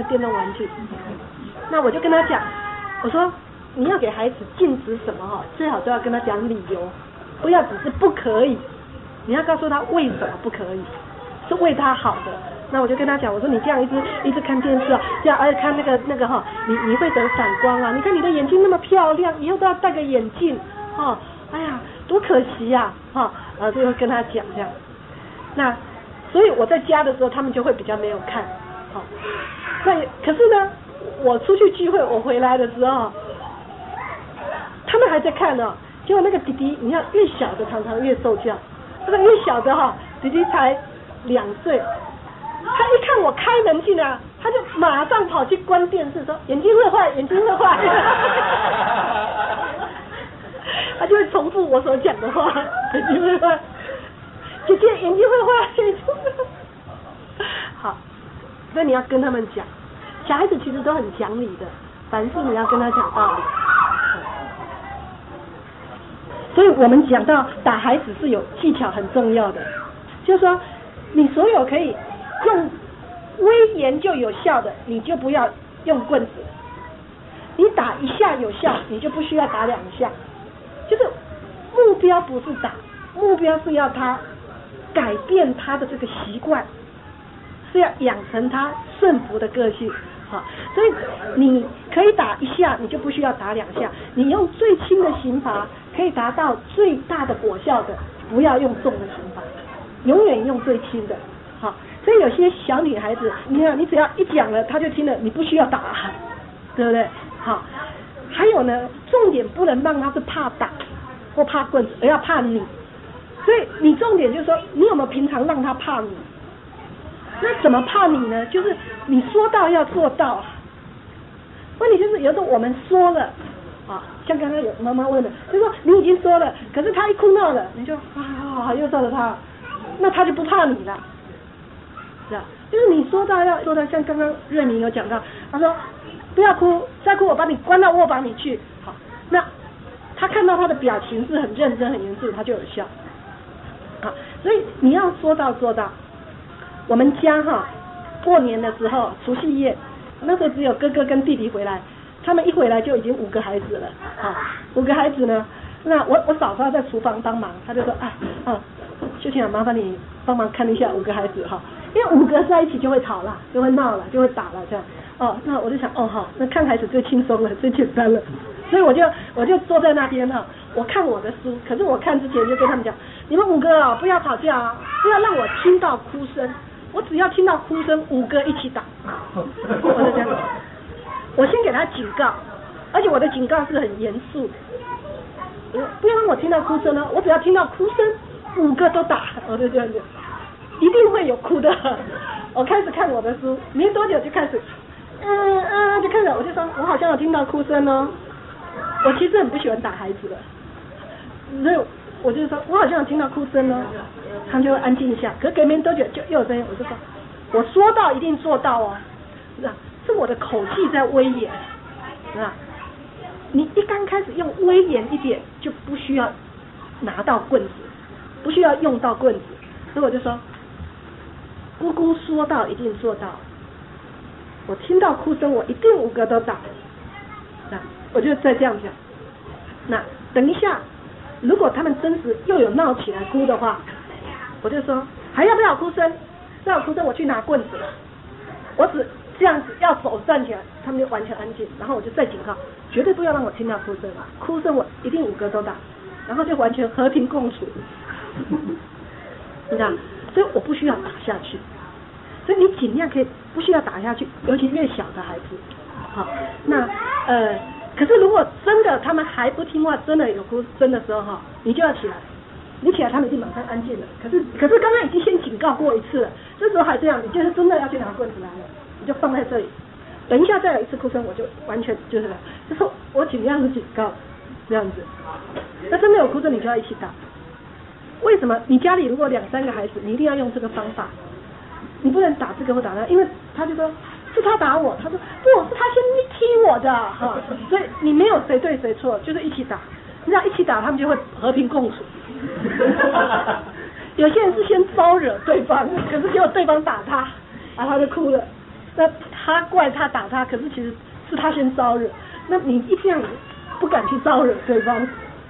那我就跟他讲，我说你要给孩子禁止什么最好都要跟他讲理由，不要只是不可以，你要告诉他为什么不可以，是为他好的。那我就跟他讲，我说你这样一直看电视这样看那个你会得反光啊！你看你的眼睛那么漂亮，以后都要戴个眼镜哎呀，多可惜呀就会跟他讲这样。那所以我在家的时候，他们就会比较没有看可是呢。我出去聚会，我回来的时候，他们还在看结果那个弟弟，你看越小的常常越受教，那个越小的弟弟才2岁，他一看我开门进来，他他就马上跑去关电视说眼睛会坏，眼睛会坏。他就会重复我所讲的话，眼睛会坏，姐姐眼睛会坏，眼睛会坏。好，所以你要跟他们讲，小孩子其实都很讲理的，凡事你要跟他讲道理。所以我们讲到打孩子是有技巧很重要的，就是说你所有可以用威严就有效的，你就不要用棍子。你打一下有效，你就不需要打2下。就是目标不是打，目标是要他改变他的这个习惯，是要养成他顺服的个性。好，所以你可以打1下，你就不需要打2下。你用最轻的刑罚可以达到最大的果效的，不要用重的刑罚，永远用最轻的。好，所以有些小女孩子，你看你只要一讲了，她就听了，你不需要打，对不对？好，还有呢，重点不能让她是怕打或怕棍子，而要怕你。所以你重点就是说，你有没有平常让她怕你？那怎么怕你呢？就是你说到要做到。问题就是有时候我们说了啊，像刚刚有妈妈问的，就说你已经说了，可是他一哭闹了，你就又照着他，那他就不怕你了，是吧？就是你说到要做到，像刚刚瑞明有讲到，他说不要哭，再哭我把你关到卧房里去。好，那他看到他的表情是很认真很严肃，他就有效。好，所以你要说到做到。我们家过年的时候除夕夜，那时候只有哥哥跟弟弟回来，他们一回来就已经5个孩子了。5个孩子呢，那我嫂嫂在厨房帮忙，他就说秀琴啊，麻烦你帮忙看一下5个孩子哈，因为5个在一起就会吵了，就会闹了，就会打了这样。那我就想好，那看孩子最轻松了，最简单了，所以我就坐在那边我看我的书，可是我看之前就跟他们讲，你们5个不要吵架不要让我听到哭声。我只要听到哭声，5个一起打。我就这样，我先给他警告，而且我的警告是很严肃的，不要让我听到哭声我只要听到哭声，5个都打。我就这样子，一定会有哭的。我开始看我的书，没多久就开始，就开始我就说，我好像有听到哭声哦。我其实很不喜欢打孩子的，所以我就说，我好像有听到哭声哦。他们就会安静一下，可是隔没多久就又有声音，我就说，我说到一定做到是我的口气在威严，你一刚开始用威严一点，就不需要拿到棍子，不需要用到棍子，所以我就说，姑姑说到一定做到，我听到哭声，我一定5个都打，我就再这样讲。那等一下，如果他们真实又有闹起来哭的话，我就说还要不要哭声？再有哭声我去拿棍子了。我只这样子要手站起来，他们就完全安静，然后我就再警告，绝对不要让我听到哭声，哭声我一定5个都打，然后就完全和平共处。你知道，所以我不需要打下去，所以你尽量可以不需要打下去，尤其越小的孩子。好，那可是如果真的他们还不听话，真的有哭声的时候你就要起来。你起来，他们已经马上安静了。可是刚刚已经先警告过一次了，这时候还这样，你就是真的要去拿棍子来了，你就放在这里。等一下再有一次哭声，我就完全就是我尽量是警告这样子。那真的有哭声，你就要一起打。为什么？你家里如果2、3个孩子，你一定要用这个方法，你不能打这个或打那，因为他就说是他打我，他说不是他先踢我的所以你没有谁对谁错，就是一起打。你只要一起打，他们就会和平共处。有些人是先招惹对方，可是结果对方打他，然后他就哭了。那他怪他打他，可是其实是他先招惹。那你一这样不敢去招惹对方，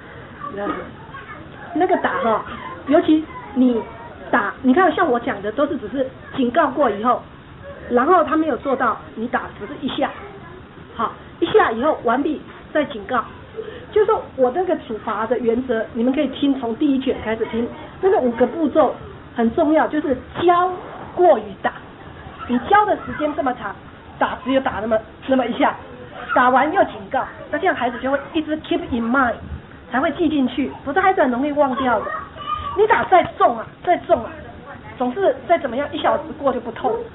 那个打尤其你打，你看像我讲的都是只是警告过以后，然后他没有做到，你打只是1下，好，1下以后完毕再警告。就是说我那个处罚的原则，你们可以听，从第1卷开始听。那个5个步骤很重要，就是教过于打。你教的时间这么长，打只有打那么1下，打完又警告，那这样孩子就会一直 keep in mind， 才会记进去，否则孩子很容易忘掉的。你打再重，总是再怎么样1小时过就不痛，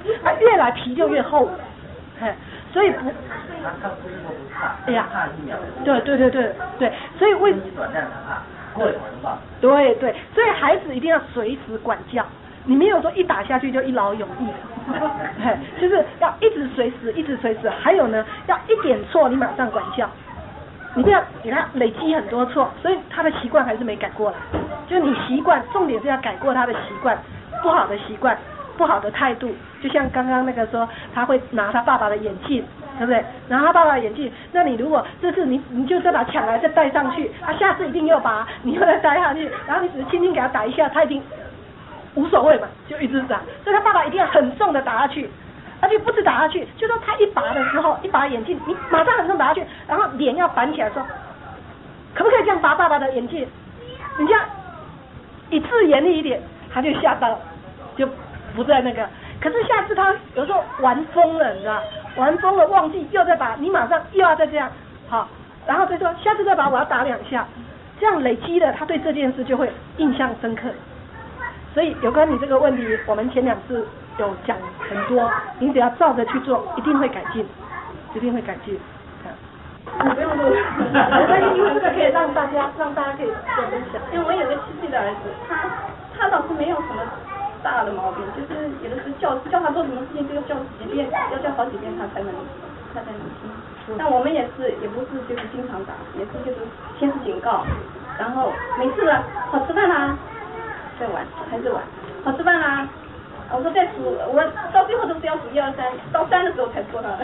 啊，越来皮就越厚，所以不， 他不是说不怕， 哎呀， 怕1秒。 对，所以为短暂的怕，过一会儿就忘了。 对，所以孩子一定要随时管教，你没有说一打下去就一劳永逸，就是要一直随时，还有呢，要一点错你马上管教。你不要给他累积很多错，所以他的习惯还是没改过来。就你习惯，重点是要改过他的习惯，不好的习惯，不好的态度。就像刚刚那个说，他会拿他爸爸的眼镜，对不对？拿他爸爸的眼镜，那你如果这次你就再把他抢来再戴上去，他下次一定又把你又再戴下去，然后你只是轻轻给他打一下，他已经无所谓嘛，就一直打。所以他爸爸一定要很重的打下去。而且不止打下去，就说他一拔的时候，一拔眼镜，你马上很重打下去，然后脸要板起来说，可不可以这样拔爸爸的眼镜？你这样一字严厉一点，他就吓到，就不再那个。可是下次他有时候玩疯了，你知道，玩疯了忘记又再拔，你马上又要再这样，好，然后再说下次再拔我要打2下，这样累积的他对这件事就会印象深刻。所以有关你这个问题，我们前2次有讲很多，你只要照着去做，一定会改进，一定会改进。 你不用录， 因为这个可以让大家可以多分享。 因为我有个7岁的儿子，他倒是没有什么大的毛病，就是有的时候叫他做什么事情，就要叫几遍，要叫好几遍他才能听。但我们也不是就是经常打，也是就是先是警告，然后没事了，好吃饭啦，再玩还是玩，好吃饭啦。我说再数，我到最后都是要数1、2、3，到3的时候才说他的。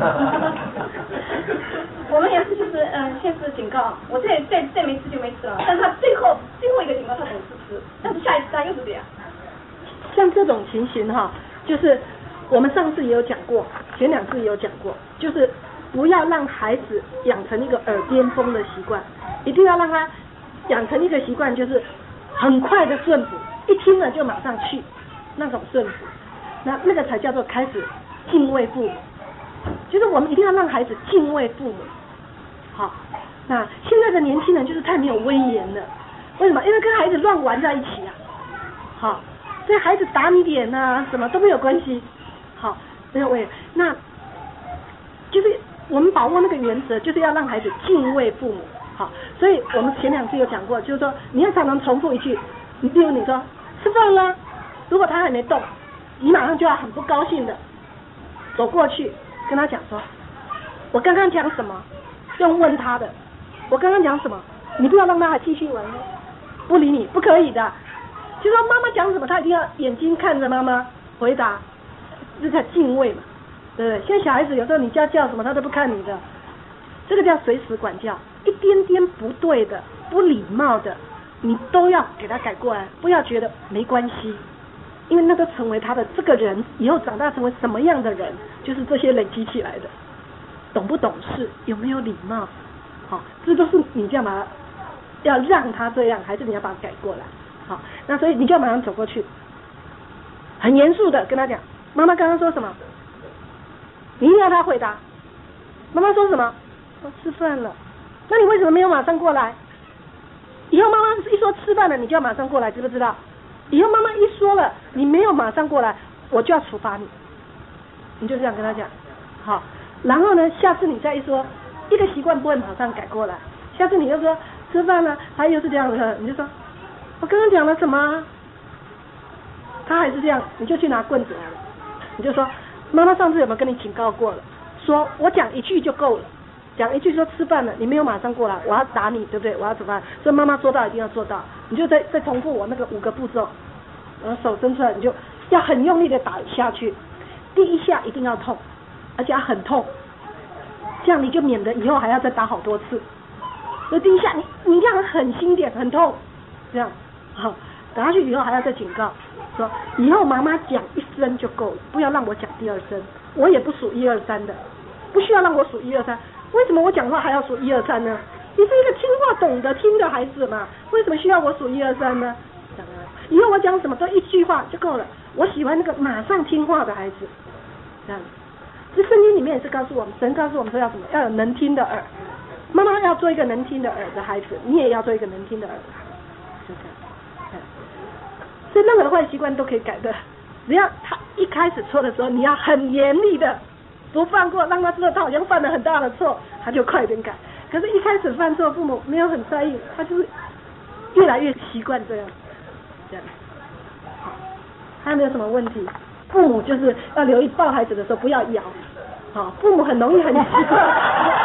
我们也是就是先是警告，我再没吃就没吃了，但他最后一个警告他总是吃，但是下一次他又是这样。 像这种情形哈，就是我们上次也有讲过，前2次也有讲过，就是不要让孩子养成一个耳边风的习惯，一定要让他养成一个习惯，就是很快的顺服，一听了就马上去。那种顺服，那个才叫做开始敬畏父母，就是我们一定要让孩子敬畏父母。好，那现在的年轻人就是太没有威严了，为什么？因为跟孩子乱玩在一起啊。好，所以孩子打你脸啊，什么都没有关系。好，没有威严，那就是我们把握那个原则，就是要让孩子敬畏父母。好，所以我们前2次有讲过，就是说你要常常重复一句，例如你说吃饭啦。如果他还没动，你马上就要很不高兴的走过去跟他讲说，我刚刚讲什么？用问他的，我刚刚讲什么？你不要让他还继续玩，不理你，不可以的。就说妈妈讲什么，他一定要眼睛看着妈妈回答，这叫敬畏嘛，对不对？现在小孩子有时候你叫什么他都不看你的，这个叫随时管教，一点点不对的、不礼貌的，你都要给他改过来，不要觉得没关系。因为那都成为他的这个人以后长大成为什么样的人，就是这些累积起来的，懂不懂事，有没有礼貌，好，这都是你这样把他要让他这样，还是你要把他改过来，好，那所以你就要马上走过去，很严肃的跟他讲，妈妈刚刚说什么，你一定要他回答，妈妈说什么？说吃饭了，那你为什么没有马上过来？以后妈妈一说吃饭了，你就要马上过来，知不知道？以后妈妈一说了，你没有马上过来，我就要处罚你。你就这样跟他讲，好。然后呢，下次你再一说，一个习惯不会马上改过来。下次你就说吃饭了，他又是这样的，你就说我刚刚讲了什么？他还是这样，你就去拿棍子来了。你就说妈妈上次有没有跟你警告过了？说我讲一句就够了，讲一句说吃饭了，你没有马上过来，我要打你，对不对？我要怎么办？所以妈妈说到一定要做到。你就再重复我那个5个步骤，然后手伸出来，你就要很用力的打下去，第1下一定要痛，而且要很痛，这样你就免得以后还要再打好多次。所以第1下你这样狠心一点，很痛，这样好，打下去以后还要再警告，说以后妈妈讲1声就够了，不要让我讲第2声，我也不数1、2、3的，不需要让我数1、2、3，为什么我讲话还要数1、2、3呢？你是一个听话懂得听的孩子嘛，为什么需要我数1、2、3呢？以后我讲什么都1句话就够了，我喜欢那个马上听话的孩子，这样。这圣经里面也是告诉我们，神告诉我们说要什么？要有能听的耳。妈妈要做一个能听的耳的孩子，你也要做一个能听的耳，就这样。所以任何的坏习惯都可以改的，只要他一开始错的时候，你要很严厉的不放过，让他知道他好像犯了很大的错，他就快点改。可是，一开始犯错，父母没有很在意，他就是越来越习惯这样。好，还有没有什么问题？父母就是要留意抱孩子的时候不要摇。好，父母很容易很习惯。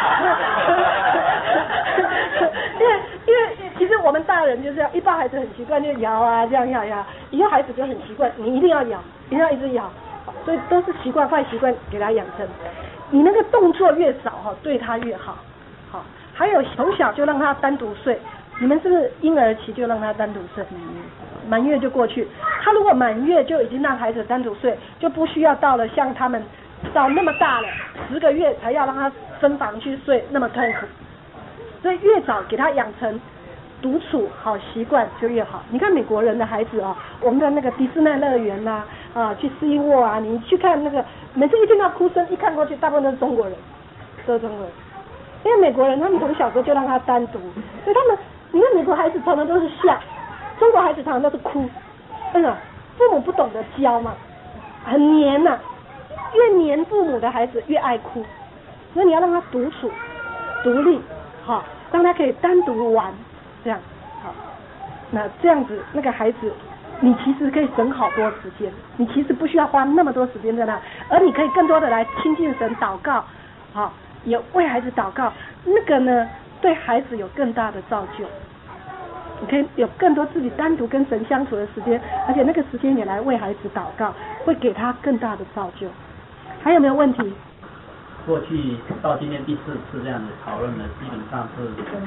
因为其实我们大人就是要一抱孩子很习惯就摇啊，这样摇，以后孩子就很习惯，你一定要摇，一定要一直摇，所以都是习惯坏习惯给他养成。你那个动作越少哈，对他越好。好，还有从小就让他单独睡，你们是不是婴儿期就让他单独睡？满月就过去，他如果满月就已经让孩子单独睡，就不需要到了像他们到那么大了10个月才要让他分房去睡那么痛苦。所以越早给他养成独处好习惯就越好。你看美国人的孩子啊，我们的那个迪士尼乐园呐，去斯伊沃啊，你去看那个，每次一听到哭声，一看过去，大部分都是中国人，都是中国人。因为美国人他们从小时候就让他单独，所以他们，你看美国孩子常常都是笑，中国孩子常常都是哭，父母不懂得教嘛，很黏呐，越黏父母的孩子越爱哭，所以你要让他独处、独立。好，让他可以单独玩，这样好。那这样子，那个孩子，你其实可以省好多时间，你其实不需要花那么多时间在那，而你可以更多的来亲近神、祷告，好，也为孩子祷告。那个呢，对孩子有更大的造就。你可以有更多自己单独跟神相处的时间，而且那个时间也来为孩子祷告，会给他更大的造就。还有没有问题？ 过去到今天第4次这样的讨论呢，基本上是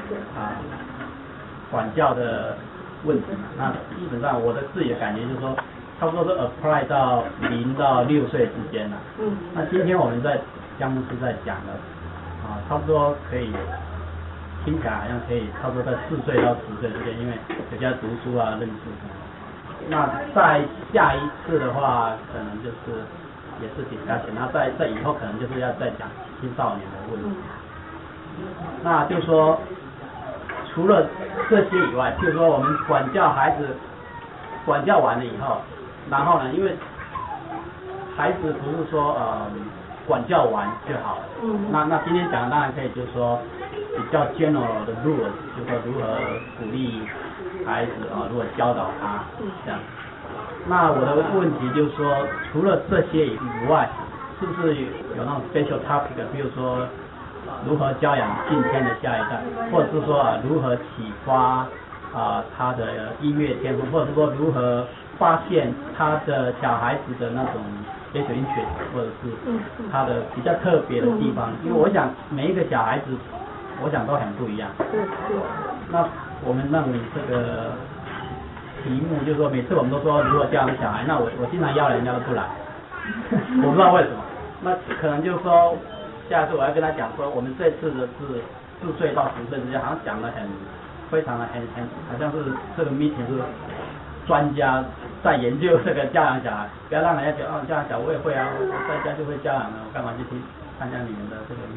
管教的问题嘛。那基本上我的自己的感觉就是说，差不多是 apply 到0到6岁之间了。那今天我们在江牧师在讲的差不多可以听起来好像可以差不多在4岁到10岁之间，因为有些读书啊、认识什么。那在下一次的话，可能就是也是discussion，那在以后可能就是要再讲青少年的问题。那就是说，除了这些以外，就是说我们管教孩子，管教完了以后，然后呢，因为孩子不是说管教完就好了。那今天讲的当然可以就是说比较 general 的 rules， 就是说如何鼓励孩子如何教导他这样。那我的问题就是说，除了这些以外，是不是有那种 special topic， 比如说如何教养今天的下一代，或者是说如何启发他的音乐天赋，或者是说如何发现他的小孩子的那种special interest， 或者是他的比较特别的地方，因为我想每一个小孩子，我想都很不一样。那我们让你这个题目就是说，每次我们都说如何教养小孩，那我经常邀人家都不来，我不知道为什么。那可能就是说，下次我要跟他讲说，我们这次的是4岁到10岁之间，好像讲的非常的好像是这个 meeting 是专家在研究这个教养小孩，不要让人家觉得教养小孩我也会啊，我在家就会教养了，我干嘛去参加你们的这个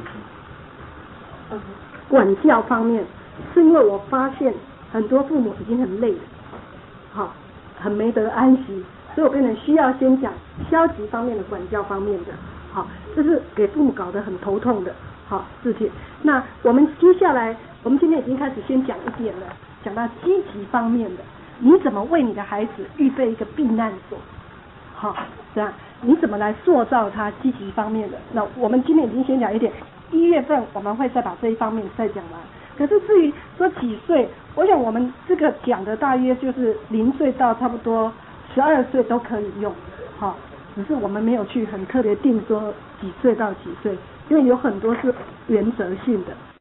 meeting？ 管教方面，是因为我发现很多父母已经很累了。好，很没得安息，所以我变成需要先讲消极方面的管教方面的，好，这是给父母搞得很头痛的，好事情。那我们接下来，我们今天已经开始先讲一点了，讲到积极方面的，你怎么为你的孩子预备一个避难所，好，这样你怎么来塑造他积极方面的？那我们今天已经先讲一点，1月份我们会再把这一方面再讲完。可是至于说几岁，我想我们这个讲的大约就是0岁到差不多12岁都可以用，好，只是我们没有去很特别定说几岁到几岁，因为有很多是原则性的。